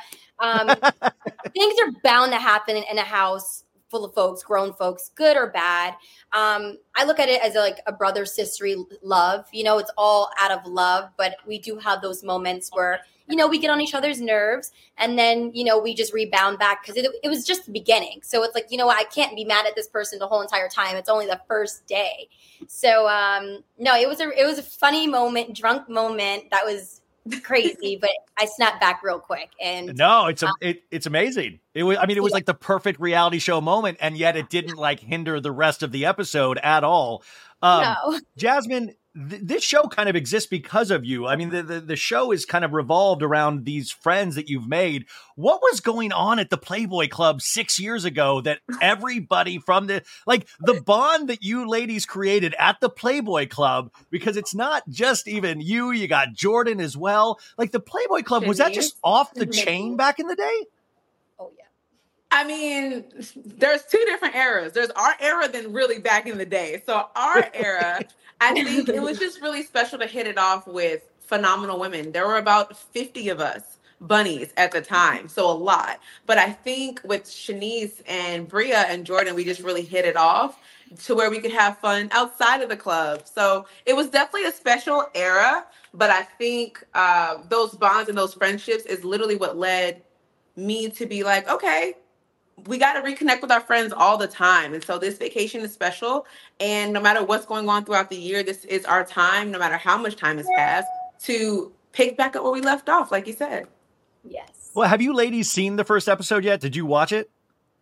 Things are bound to happen in a house full of folks, grown folks, good or bad. I look at it as a brother-sistery love. You know, it's all out of love, but we do have those moments where, you know, we get on each other's nerves and then, you know, we just rebound back because it was just the beginning. So it's like, you know, I can't be mad at this person the whole entire time. It's only the first day. So, no, it was a funny moment, drunk moment that was crazy, but I snapped back real quick. And no, it's amazing. It was like the perfect reality show moment, and yet it didn't like hinder the rest of the episode at all. No. Jasmine, this show kind of exists because of you. I mean, the show is kind of revolved around these friends that you've made. What was going on at the Playboy Club 6 years ago that everybody from the bond that you ladies created at the Playboy Club, because it's not just even you got Jordan as well. Like the Playboy Club, was that just off the chain back in the day? Oh, yeah. I mean, there's two different eras. There's our era then really back in the day. So our era, I think it was just really special to hit it off with phenomenal women. There were about 50 of us bunnies at the time. So a lot. But I think with Shanice and Bria and Jordan, we just really hit it off to where we could have fun outside of the club. So it was definitely a special era. But I think those bonds and those friendships is literally what led me to be like, okay, we got to reconnect with our friends all the time. And so this vacation is special. And no matter what's going on throughout the year, this is our time, no matter how much time has passed, to pick back up where we left off, like you said. Yes. Well, have you ladies seen the first episode yet? Did you watch it?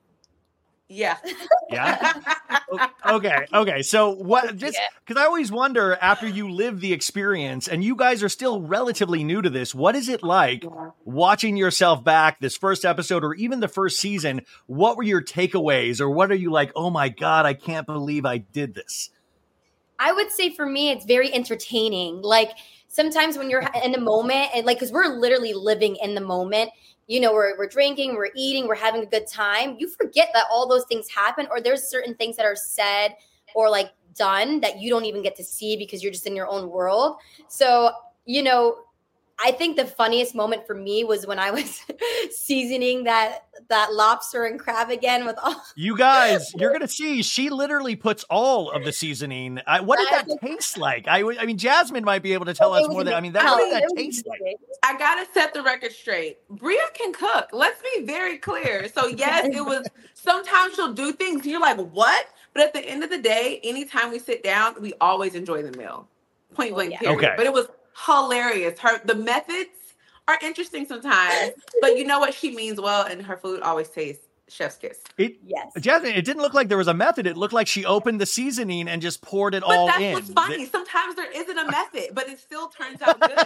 Yeah. Yeah. Okay. So what, just because I always wonder after you live the experience and you guys are still relatively new to this, what is it like watching yourself back this first episode or even the first season? What were your takeaways or what are you like, oh my God, I can't believe I did this? I would say for me, it's very entertaining. Like sometimes when you're in the moment and like, cause we're literally living in the moment, you know, we're drinking, we're eating, we're having a good time. You forget that all those things happen, or there's certain things that are said or like done that you don't even get to see because you're just in your own world. So, you know, I think the funniest moment for me was when I was seasoning that lobster and crab again with all. You guys, you're gonna see. She literally puts all of the seasoning. What did that taste like? I mean, Jasmine might be able to tell us more. What did that taste like? I gotta set the record straight. Bria can cook. Let's be very clear. So yes, it was. Sometimes she'll do things and you're like, what? But at the end of the day, anytime we sit down, we always enjoy the meal. Point blank. Period. Okay. But it was hilarious. The methods are interesting sometimes, but you know what? She means well, and her food always tastes chef's kiss. Yes. Jasmine, it didn't look like there was a method. It looked like she opened the seasoning and just poured it all in. But that's what's funny. Sometimes there isn't a method, but it still turns out good.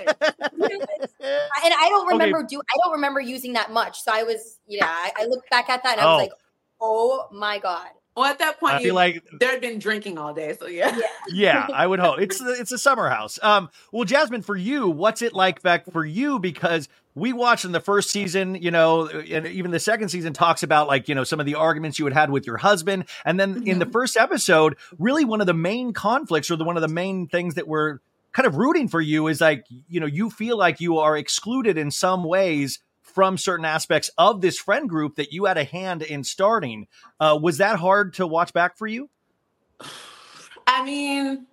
And I don't remember using that much. So I was, I looked back at that and I was like, oh my God. Well, at that point, I feel like they'd been drinking all day. So yeah. yeah, I would hope it's a summer house. Well, Jasmine, for you, what's it like back for you? Because we watched in the first season, you know, and even the second season talks about like, you know, some of the arguments you had with your husband. And then in the first episode, really one of the main conflicts or one of the main things that we're kind of rooting for you is like, you know, you feel like you are excluded in some ways from certain aspects of this friend group that you had a hand in starting. Was that hard to watch back for you? I mean,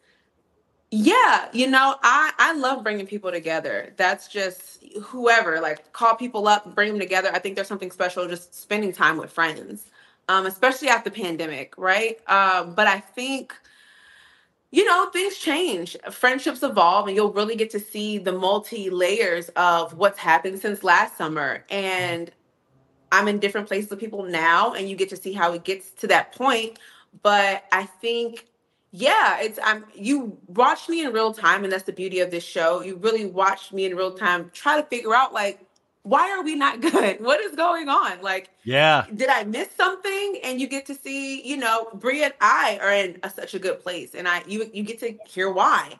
yeah, you know, I love bringing people together. That's just whoever, like call people up, bring them together. I think there's something special just spending time with friends, especially after the pandemic, right? But I think, you know, things change, friendships evolve, and you'll really get to see the multi layers of what's happened since last summer. And I'm in different places with people now, and you get to see how it gets to that point. But I think, yeah, you watch me in real time, and that's the beauty of this show. You really watch me in real time, try to figure out like, why are we not good? What is going on? Like, yeah, did I miss something? And you get to see, you know, Bria and I are in such a good place, and you get to hear why.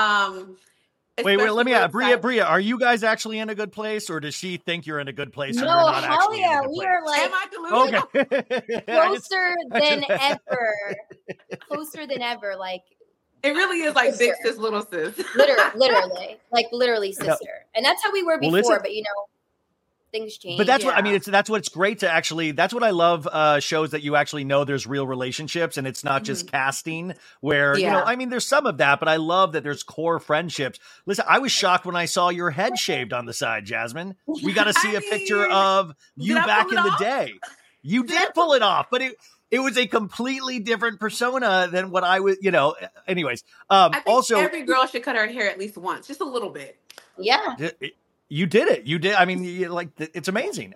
Wait, let me ask, Bria, are you guys actually in a good place, or does she think you're in a good place? No, and you're not hell actually yeah, in a good we place? are like Am I delusional? Okay. closer than ever. Closer than ever, like It really is like big sis, little sis. literally sister. And that's how we were before, but you know, things change. But that's what I mean. That's what's great to actually. That's what I love. Shows that you actually know there's real relationships, and it's not just casting. Where you know, I mean, there's some of that, but I love that there's core friendships. Listen, I was shocked when I saw your head shaved on the side, Jasmine. We got to see a picture of you back in the day. You did pull it off, but it was a completely different persona than what I was. You know. Anyways, I think also every girl should cut her hair at least once, just a little bit. Yeah. You did it. You did. I mean, it's amazing.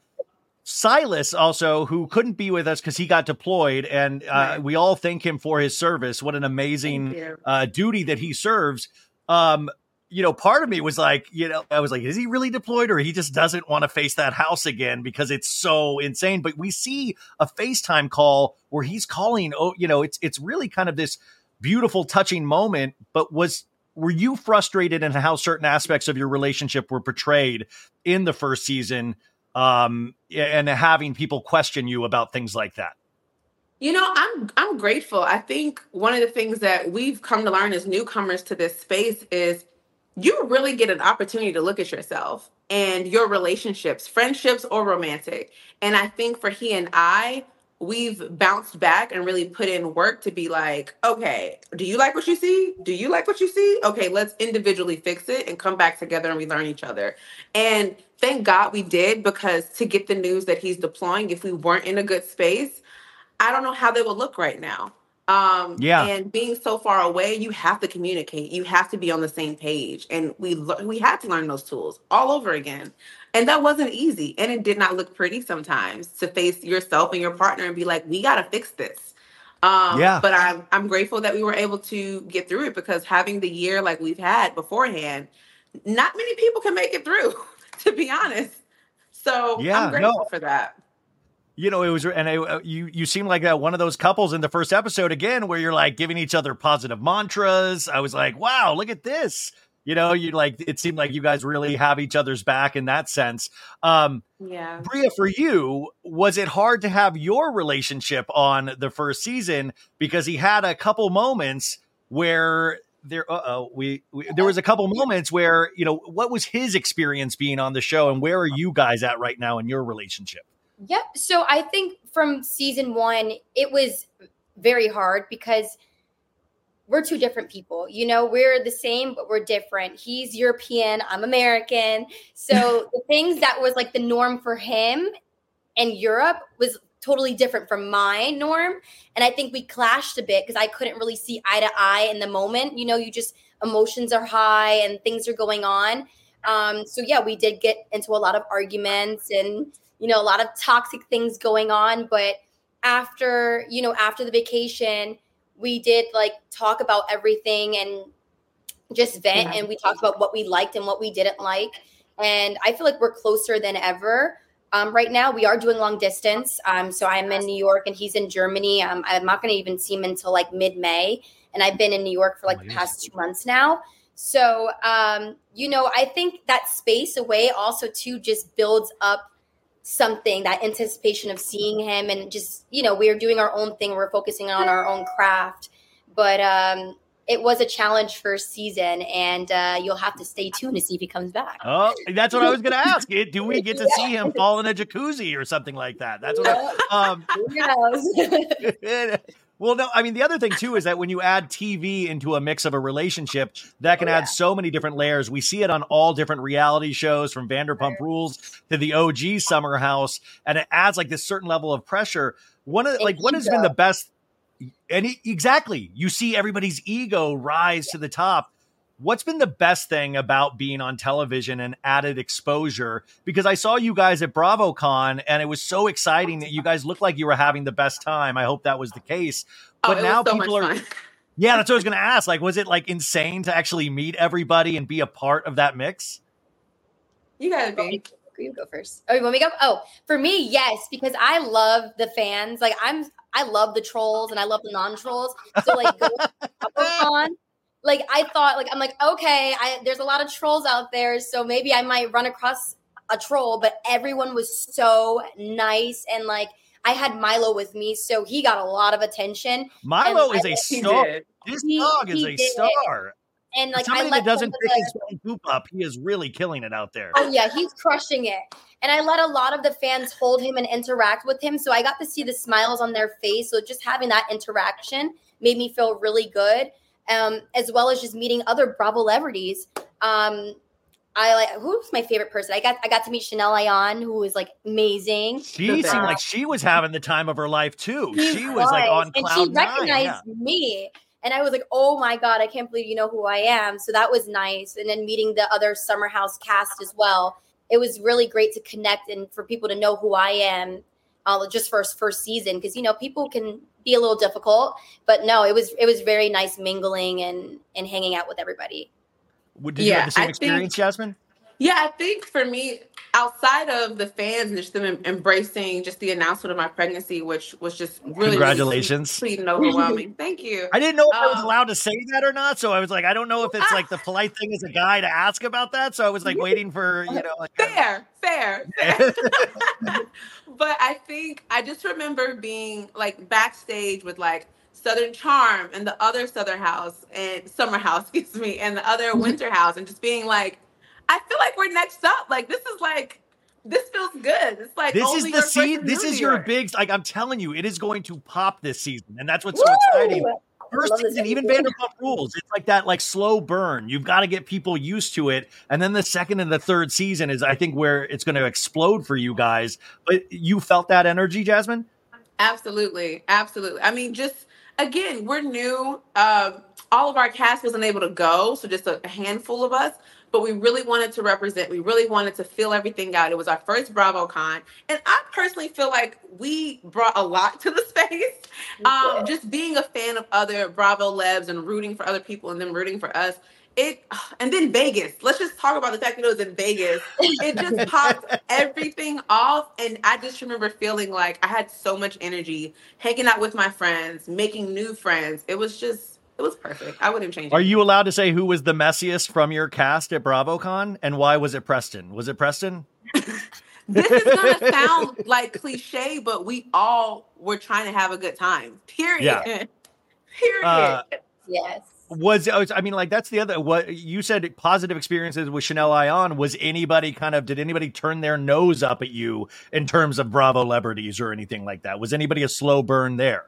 Silas also, who couldn't be with us because he got deployed, and we all thank him for his service. What an amazing duty that he serves. You know, part of me was like, you know, I was like, is he really deployed, or he just doesn't want to face that house again because it's so insane? But we see a FaceTime call where he's calling. Oh, you know, it's really kind of this beautiful, touching moment. But were you frustrated in how certain aspects of your relationship were portrayed in the first season, and having people question you about things like that? You know, I'm grateful. I think one of the things that we've come to learn as newcomers to this space is you really get an opportunity to look at yourself and your relationships, friendships or romantic. And I think for he and I, we've bounced back and really put in work to be like, okay, do you like what you see? Do you like what you see? Okay, let's individually fix it and come back together and we learn each other. And thank God we did, because to get the news that he's deploying, if we weren't in a good space, I don't know how they would look right now. And being so far away, you have to communicate. You have to be on the same page. And we had to learn those tools all over again. And that wasn't easy. And it did not look pretty sometimes to face yourself and your partner and be like, we got to fix this. But I'm grateful that we were able to get through it, because having the year like we've had beforehand, not many people can make it through, to be honest. So I'm grateful for that. You know, it was, and you seem like one of those couples in the first episode again, where you're like giving each other positive mantras. I was like, wow, look at this. You know, it seemed like you guys really have each other's back in that sense. Bria, for you, was it hard to have your relationship on the first season? Because he had a couple moments where there was a couple moments where, you know, what was his experience being on the show, and where are you guys at right now in your relationship? Yep. So I think from season 1, it was very hard because we're two different people. You know, we're the same, but we're different. He's European, I'm American. So the things that was like the norm for him in Europe was totally different from my norm. And I think we clashed a bit because I couldn't really see eye to eye in the moment. You know, emotions are high and things are going on. So yeah, we did get into a lot of arguments and, you know, a lot of toxic things going on. But after the vacation, we did like talk about everything and just vent. Yeah. And we talked about what we liked and what we didn't like. And I feel like we're closer than ever. Right now, we are doing long distance. So I'm in New York and he's in Germany. I'm not going to even see him until like mid-May. And I've been in New York for like the past 2 months now. So, I think that space away also too just builds up something, that anticipation of seeing him, and just, we're doing our own thing. We're focusing on our own craft. But it was a challenge first season, and you'll have to stay tuned to see if he comes back. Oh, that's what I was going to ask. Do we get to see him fall in a jacuzzi or something like that? That's what Well, no, I mean, the other thing, too, is that when you add TV into a mix of a relationship, that can add so many different layers. We see it on all different reality shows, from Vanderpump Rules to the OG Summer House, and it adds like this certain level of pressure. What has been the best? Exactly. You see everybody's ego rise to the top. What's been the best thing about being on television and added exposure? Because I saw you guys at BravoCon, and it was so exciting that you guys looked like you were having the best time. I hope that was the case. But now people are, yeah, that's what I was going to ask. Like, was it like insane to actually meet everybody and be a part of that mix? You gotta be. You go first. Oh, you want me to go? Oh, for me, yes, because I love the fans. Like I love the trolls and I love the non-trolls. So like going to BravoCon, like I thought, like I'm like, okay, there's a lot of trolls out there, so maybe I might run across a troll, but everyone was so nice, and like I had Milo with me, so he got a lot of attention. Milo is a star. This dog is a star. And like somebody that doesn't pick his own poop up, he is really killing it out there. Oh yeah, he's crushing it. And I let a lot of the fans hold him and interact with him, so I got to see the smiles on their face. So just having that interaction made me feel really good. As well as just meeting other Bravo celebrities. Who's my favorite person? I got to meet Chanel Ayan, who was like amazing. She seemed like she was having the time of her life too. She was like on cloud nine. And she recognized me. And I was like, oh my God, I can't believe you know who I am. So that was nice. And then meeting the other Summer House cast as well. It was really great to connect and for people to know who I am just for first season. Because, people can be a little difficult. But no, it was very nice mingling and hanging out with everybody. Did you have the same experience, Jasmine? Yeah, I think for me, outside of the fans and just them embracing just the announcement of my pregnancy, which was just really, congratulations, sweet and overwhelming. Thank you. I didn't know if I was allowed to say that or not, so I was like, I don't know if it's like the polite thing as a guy to ask about that. So I was like waiting for like fair. But I think I just remember being like backstage with like Southern Charm and the other Summer House, and the other Winter House, and just being like, I feel like we're next up. Like this feels good. It's like this is the season. This is your big. Like I'm telling you, it is going to pop this season, and that's what's so exciting. First season, even Vanderpump Rules, it's like that, like slow burn. You've got to get people used to it, and then the second and the third season is, I think, where it's going to explode for you guys. But you felt that energy, Jasmine? Absolutely. I mean, just again, we're new. All of our cast wasn't able to go, so just a handful of us. But we really wanted to represent. We really wanted to fill everything out. It was our first BravoCon. And I personally feel like we brought a lot to the space. Just being a fan of other Bravo Lebs and rooting for other people and them rooting for us. And then Vegas. Let's just talk about the fact that it was in Vegas. It just popped everything off. And I just remember feeling like I had so much energy, hanging out with my friends, making new friends. It was perfect. I wouldn't change it. Are you allowed to say who was the messiest from your cast at BravoCon, and why was it Preston? Was it Preston? This is going to sound like cliche, but we all were trying to have a good time. Period. Yeah. Period. Yes. That's the other, what you said, positive experiences with Chanel Ayan. Did anybody turn their nose up at you in terms of Bravo celebrities or anything like that? Was anybody a slow burn there?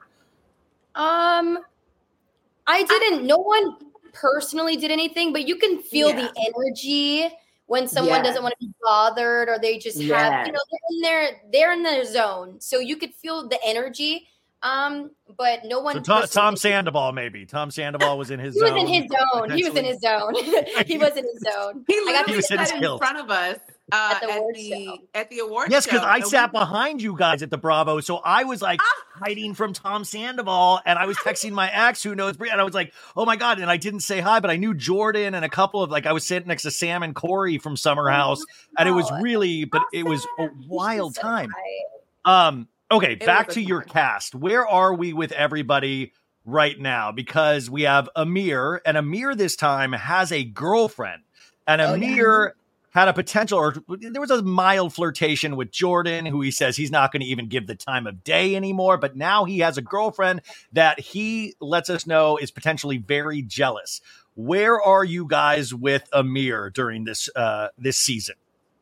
I didn't. No one personally did anything, but you can feel the energy when someone doesn't want to be bothered, or they just have, they're in their zone. So you could feel the energy. But no one. So Tom Sandoval, maybe. Tom Sandoval was in his zone. He was in his zone. He was in his zone. He was in his zone. He literally said in front of us, At the award show. At the award Yes, show. because I sat behind you guys at the Bravo, so I was like hiding from Tom Sandoval, and I was texting my ex who knows Brie, and I was like, oh my God, and I didn't say hi, but I knew Jordan and a couple of, like, I was sitting next to Sam and Corey from Summer House, and it was really, but it was a wild time. Okay, back to your cast. Where are we with everybody right now? Because we have Amir, and Amir this time has a girlfriend, and Amir had a potential, or there was a mild flirtation with Jordan, who he says he's not going to even give the time of day anymore. But now he has a girlfriend that he lets us know is potentially very jealous. Where are you guys with Amir during this season?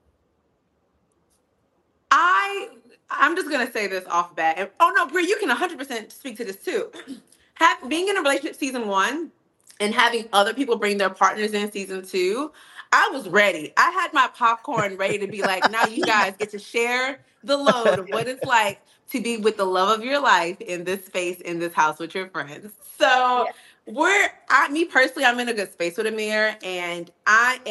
I'm just going to say this off bat. And, oh no, Brie, you can 100% speak to this too. Being in a relationship season 1 and having other people bring their partners in season 2, I was ready. I had my popcorn ready to be like, now you guys get to share the load of what it's like to be with the love of your life in this space, in this house with your friends. So me personally, I'm in a good space with Amir, and I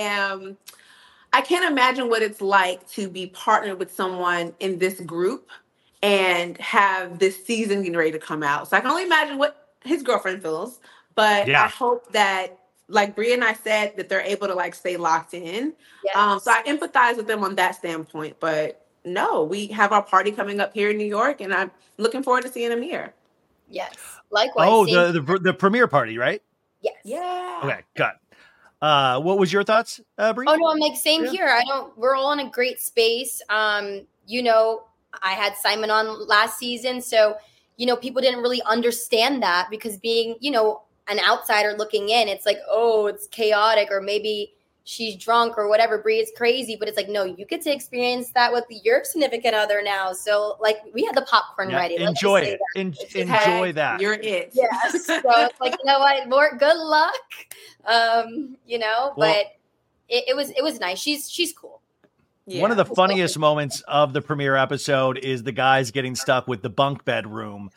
can't imagine what it's like to be partnered with someone in this group and have this season getting ready to come out. So I can only imagine what his girlfriend feels, but I hope that, like Bria and I said, that they're able to like stay locked in. Yes. So I empathize with them on that standpoint. But no, we have our party coming up here in New York, and I'm looking forward to seeing Amir. Yes, likewise. Oh, the premiere party, right? Yes. Yeah. Okay, got it. What was your thoughts, Brie? Oh no, I'm like same here. We're all in a great space. You know, I had Simon on last season, so you know people didn't really understand that because being, you know, an outsider looking in, it's like, oh, it's chaotic, or maybe she's drunk or whatever. Brie is crazy, but it's like, no, you get to experience that with your significant other now. So like we had the popcorn ready. Enjoy it. Enjoy that. You're it. Yes. So it's like, you know what, more good luck. You know, but it was nice. She's cool. Yeah. One of the funniest moments of the premiere episode is the guys getting stuck with the bunk bed room.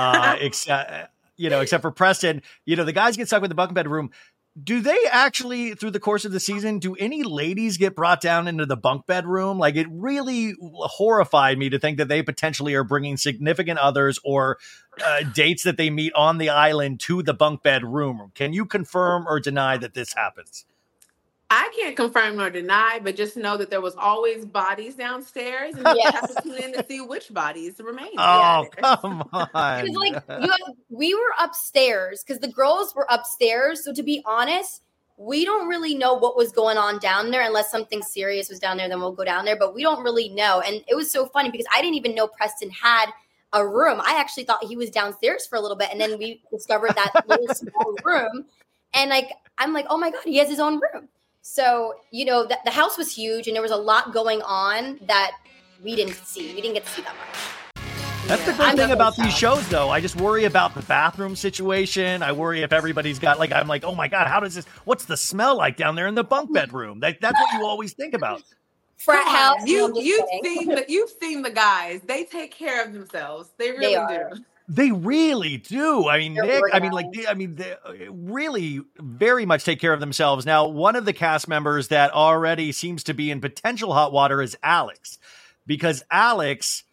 Except for Preston, the guys get stuck with the bunk bed room. Do they actually, through the course of the season, do any ladies get brought down into the bunk bed room? Like, it really horrified me to think that they potentially are bringing significant others or dates that they meet on the island to the bunk bed room. Can you confirm or deny that this happens? I can't confirm nor deny, but just know that there was always bodies downstairs, and you have to tune in to see which bodies remain. Oh, come on! We were upstairs because the girls were upstairs. So to be honest, we don't really know what was going on down there unless something serious was down there. Then we'll go down there, but we don't really know. And it was so funny because I didn't even know Preston had a room. I actually thought he was downstairs for a little bit, and then we discovered that little small room. And I'm like, oh my God, he has his own room. So, the house was huge and there was a lot going on that we didn't see. We didn't get to see that much. That's the good thing about these shows, though. I just worry about the bathroom situation. I worry if everybody's got, I'm like, oh my God, what's the smell like down there in the bunk bedroom? That's what you always think about. Frat house. You've seen the guys. They take care of themselves. They really do. They really do. I mean, Nick, they really very much take care of themselves. Now, one of the cast members that already seems to be in potential hot water is Alex, because Alex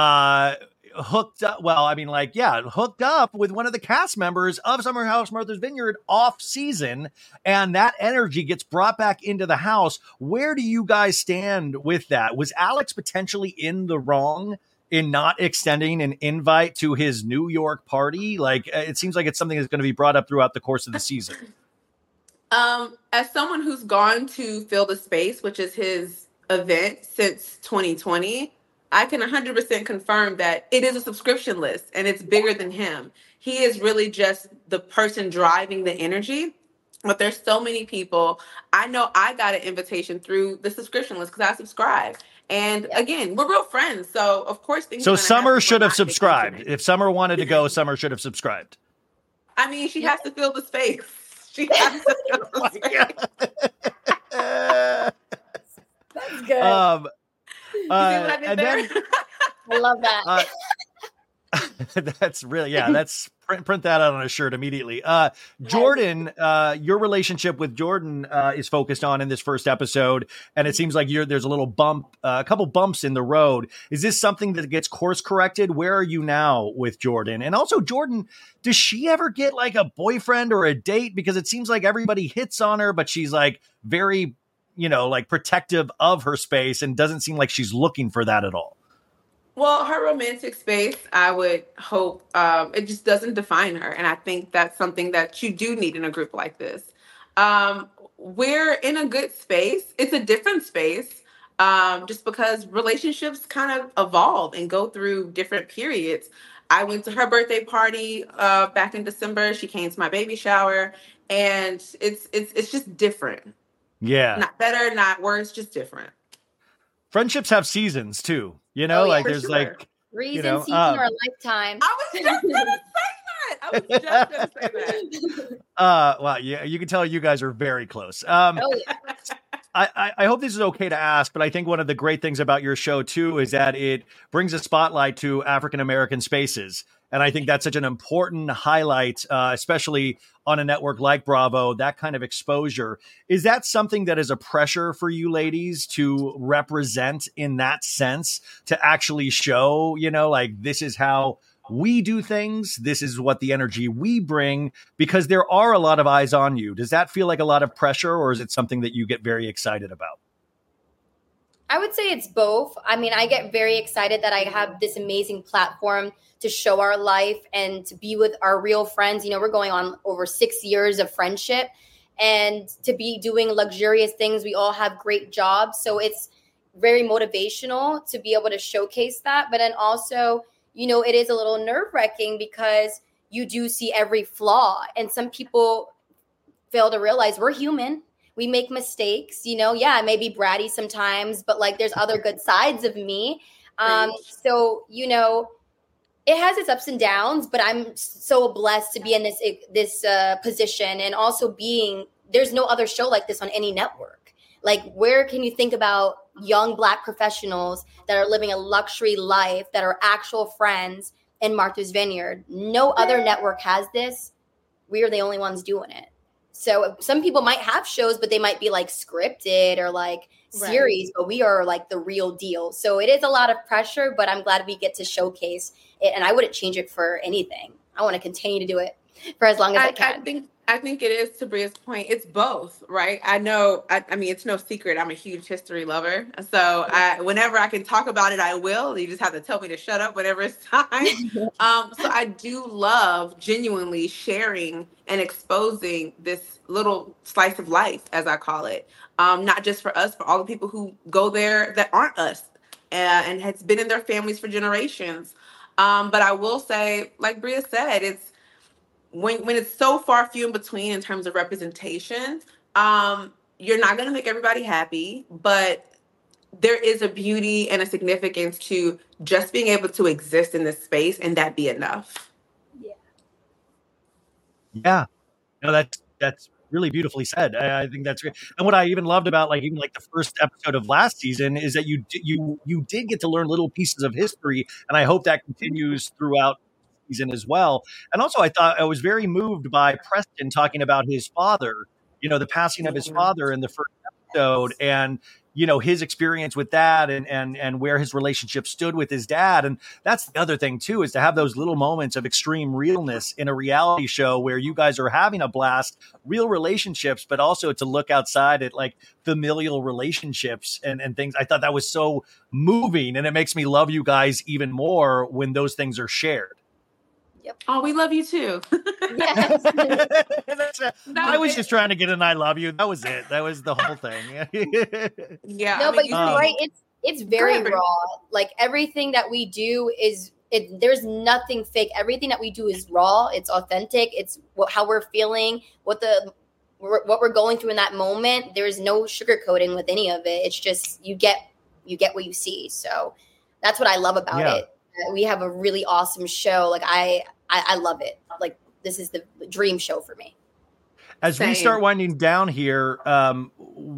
hooked up with one of the cast members of Summer House Martha's Vineyard off season, and that energy gets brought back into the house. Where do you guys stand with that? Was Alex potentially in the wrong in not extending an invite to his New York party? It seems like it's something that's going to be brought up throughout the course of the season. As someone who's gone to Fill the Space, which is his event since 2020, I can 100% confirm that it is a subscription list and it's bigger than him. He is really just the person driving the energy. But there's so many people. I know I got an invitation through the subscription list because I subscribe. And again, we're real friends. So, of course, things So Summer should have subscribed. If Summer wanted to go, Summer should have subscribed. I mean, she has to fill the space. She has to fill the space. That's good. And then I love that. That's really, that's Print that out on a shirt immediately. Jordan, your relationship with Jordan is focused on in this first episode, and it seems like there's a little bump, a couple bumps in the road. Is this something that gets course corrected? Where are you now with Jordan? And also, Jordan, does she ever get like a boyfriend or a date? Because it seems like everybody hits on her, but she's like very, like protective of her space and doesn't seem like she's looking for that at all. Well, her romantic space, I would hope, it just doesn't define her. And I think that's something that you do need in a group like this. We're in a good space. It's a different space, just because relationships kind of evolve and go through different periods. I went to her birthday party back in December. She came to my baby shower, and it's just different. Yeah. Not better, not worse, just different. Friendships have seasons too. There's like reason, season, or a lifetime. I was just gonna say that. Well, yeah, you can tell you guys are very close. Yeah. I hope this is okay to ask, but I think one of the great things about your show too is that it brings a spotlight to African-American spaces. And I think that's such an important highlight, especially on a network like Bravo, that kind of exposure. Is that something that is a pressure for you ladies to represent in that sense, to actually show, like this is how we do things. This is what the energy we bring, because there are a lot of eyes on you. Does that feel like a lot of pressure, or is it something that you get very excited about? I would say it's both. I mean, I get very excited that I have this amazing platform to show our life and to be with our real friends. We're going on over 6 years of friendship, and to be doing luxurious things. We all have great jobs. So it's very motivational to be able to showcase that. But then also, it is a little nerve-wracking because you do see every flaw. And some people fail to realize we're human. We make mistakes, yeah, I may be bratty sometimes, but like there's other good sides of me. So, it has its ups and downs, but I'm so blessed to be in this position, and also there's no other show like this on any network. Like, where can you think about young Black professionals that are living a luxury life, that are actual friends in Martha's Vineyard? No other network has this. We are the only ones doing it. So some people might have shows, but they might be like scripted or like series, but we are like the real deal. So it is a lot of pressure, but I'm glad we get to showcase it, and I wouldn't change it for anything. I want to continue to do it for as long as I can. I think it is, to Bria's point, it's both, right? I know, I mean, it's no secret. I'm a huge history lover. So whenever I can talk about it, I will. You just have to tell me to shut up whenever it's time. So I do love genuinely sharing and exposing this little slice of life, as I call it. Not just for us, for all the people who go there that aren't us and has been in their families for generations. But I will say, like Bria said, it's, when it's so far few in between in terms of representation, you're not going to make everybody happy, but there is a beauty and a significance to just being able to exist in this space, and that be enough. Yeah. No, that's really beautifully said. I think that's great. And what I even loved about even the first episode of last season is that you did get to learn little pieces of history, and I hope that continues throughout season as well. And also, I thought I was very moved by Preston talking about his father, the passing of his father in the first episode, and his experience with that, and where his relationship stood with his dad. And that's the other thing too, is to have those little moments of extreme realness in a reality show where you guys are having a blast, real relationships, but also to look outside at familial relationships and things. I thought that was so moving, and it makes me love you guys even more when those things are shared. Yep. Oh, we love you too. Yes. I was just trying to get an "I love you." That was it. That was the whole thing. Yeah. No, but you're right. It's very raw. Like everything that we do there's nothing fake. Everything that we do is raw. It's authentic. It's how we're feeling, what we're going through in that moment. There's no sugarcoating with any of it. It's just you get what you see. So that's what I love about it. We have a really awesome show. Like I love it. Like this is the dream show for me. As we start winding down here,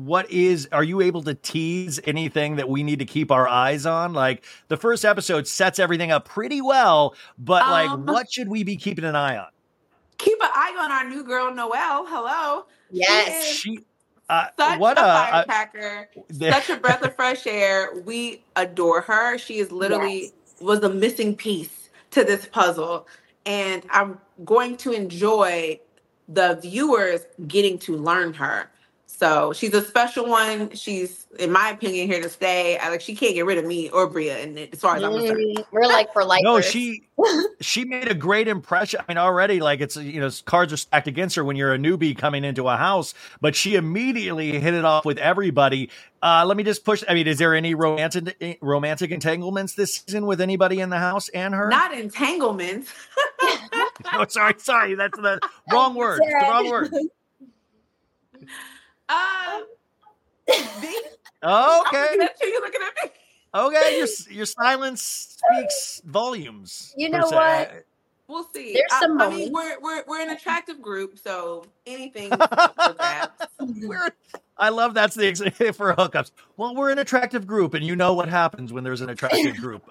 are you able to tease anything that we need to keep our eyes on? Like the first episode sets everything up pretty well, but like what should we be keeping an eye on? Keep an eye on our new girl, Noelle. Hello. Yes. She such a firecracker, such a breath of fresh air. We adore her. She is literally was the missing piece to this puzzle. And I'm going to enjoy the viewers getting to learn her. So she's a special one. She's, in my opinion, here to stay. She can't get rid of me or Bria, and as far as I'm concerned, we're like for life. No, she made a great impression. I mean, already, like it's cards are stacked against her when you're a newbie coming into a house. But she immediately hit it off with everybody. Let me just push. I mean, is there any romantic entanglements this season with anybody in the house and her? Not entanglements. Oh, sorry, that's the wrong word. The wrong word. Okay. You looking at me? Okay, your silence speaks volumes. You know what? We'll see. There's some I mean, we're an attractive group, so anything for that. I love that's the for hookups. Well, we're an attractive group, and you know what happens when there's an attractive group.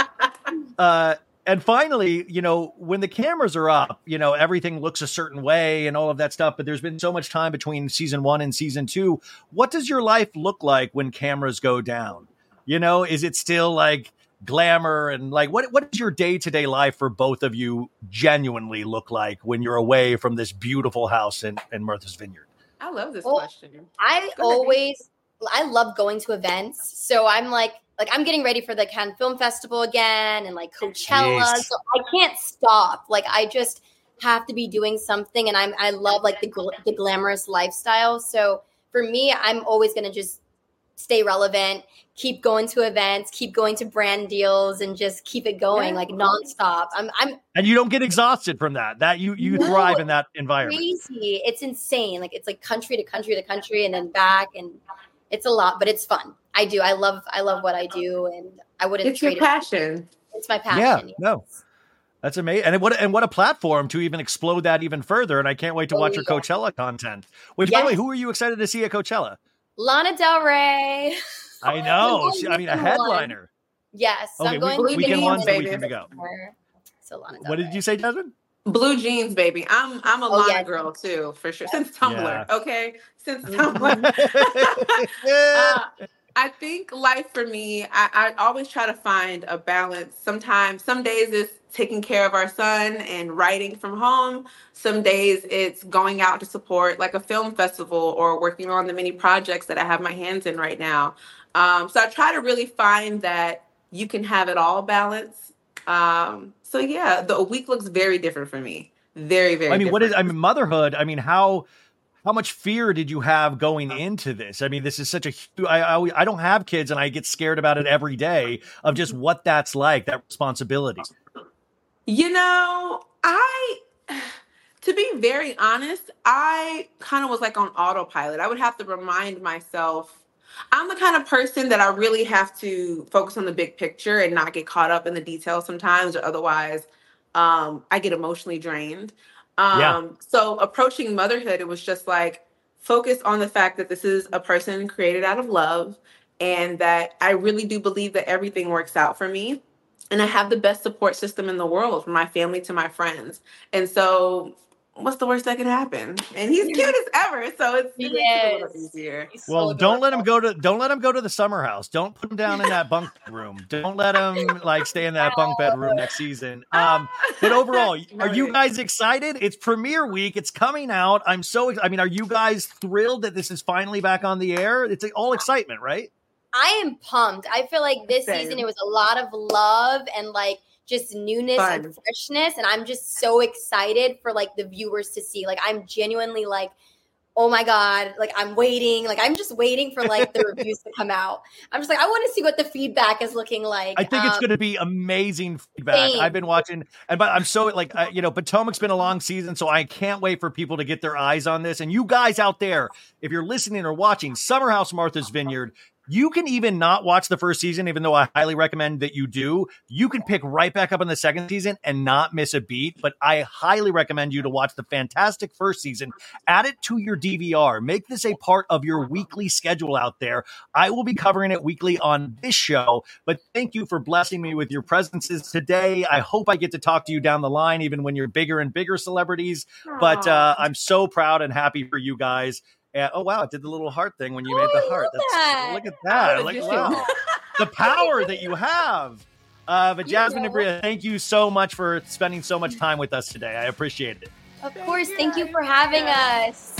And finally, when the cameras are up, everything looks a certain way and all of that stuff. But there's been so much time between season 1 and season 2. What does your life look like when cameras go down? Is it still like glamour and like what does your day-to-day life for both of you genuinely look like when you're away from this beautiful house in Martha's Vineyard? I love this question. I love going to events. So I'm like I'm getting ready for the Cannes Film Festival again and like Coachella. Jeez. So I can't stop. Like I just have to be doing something. And I love like the glamorous lifestyle. So for me, I'm always going to just stay relevant, keep going to events, keep going to brand deals and just keep it going like nonstop. And you don't get exhausted from that you thrive in that environment. Crazy. It's insane. Like it's like country to country to country and then back. And it's a lot, but it's fun. I love what I do, and I wouldn't trade it. It's your passion. It's my passion. Yeah, yes. no, that's amazing. And what a platform to even explode that even further. And I can't wait to watch your Coachella content. Which, by the way, who are you excited to see at Coachella? Lana Del Rey. I know. A headliner. Yes. Okay, I'm going weekend one's the weekend to go. So Lana Del Rey. What did you say, Jasmine? Blue jeans, baby. I'm a Lana girl too, for sure. Since Tumblr, okay? Since Tumblr. I think life for me, I always try to find a balance. Sometimes, some days it's taking care of our son and writing from home. Some days it's going out to support like a film festival or working on the many projects that I have my hands in right now. So I try to really find that you can have it all balanced. So yeah, the week looks very different for me. Very, very different. Motherhood, how much fear did you have going into this? I mean, this is such I don't have kids and I get scared about it every day of just what that's like, that responsibility. To be very honest, I kind of was like on autopilot. I would have to remind myself, I'm the kind of person that I really have to focus on the big picture and not get caught up in the details sometimes, or otherwise I get emotionally drained. So approaching motherhood, it was just like, focus on the fact that this is a person created out of love and that I really do believe that everything works out for me. And I have the best support system in the world, from my family to my friends. And so what's the worst that could happen? And he's cute as ever, so it makes it a little easier. Well, don't let him go to the summer house. Don't put him down in that bunk room. Don't let him stay in that bunk bed room next season. But overall, are you guys excited? It's premiere week. It's coming out. Are you guys thrilled that this is finally back on the air? It's all excitement, right? I am pumped. I feel like this season it was a lot of love and just newness and freshness, and I'm just so excited for the viewers to see. I'm genuinely oh my God, I'm waiting. I'm just waiting for the reviews to come out. I'm just I want to see what the feedback is looking like. I think it's going to be amazing feedback. I've been watching, but I'm so Potomac's been a long season, so I can't wait for people to get their eyes on this. And you guys out there, if you're listening or watching Summer House Martha's Vineyard, You can even not watch the first season, even though I highly recommend that you do. You can pick right back up in the second season and not miss a beat. But I highly recommend you to watch the fantastic first season. Add it to your DVR. Make this a part of your weekly schedule out there. I will be covering it weekly on this show. But thank you for blessing me with your presences today. I hope I get to talk to you down the line, even when you're bigger and bigger celebrities. But I'm so proud and happy for you guys. Oh, wow. It did the little heart thing when you made the heart. Look at that. Like, wow. The power that you have. But Jasmine and Bria, thank you so much for spending so much time with us today. I appreciate it. Of course. Thank you for having us.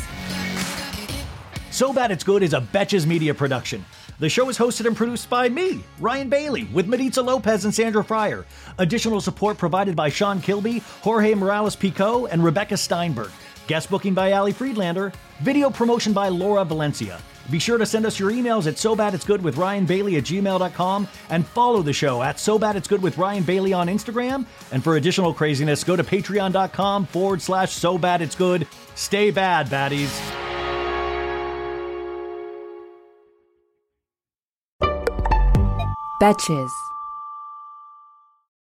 So Bad It's Good is a Betches Media production. The show is hosted and produced by me, Ryan Bailey, with Maritza Lopez and Sandra Fryer. Additional support provided by Sean Kilby, Jorge Morales-Pico, and Rebecca Steinberg. Guest booking by Ali Friedlander. Video promotion by Laura Valencia. Be sure to send us your emails at sobaditsgoodwithryanbailey@gmail.com and follow the show at sobaditsgoodwithryanbailey on Instagram. And for additional craziness, go to patreon.com/sobaditsgood. Stay bad, baddies. Betches.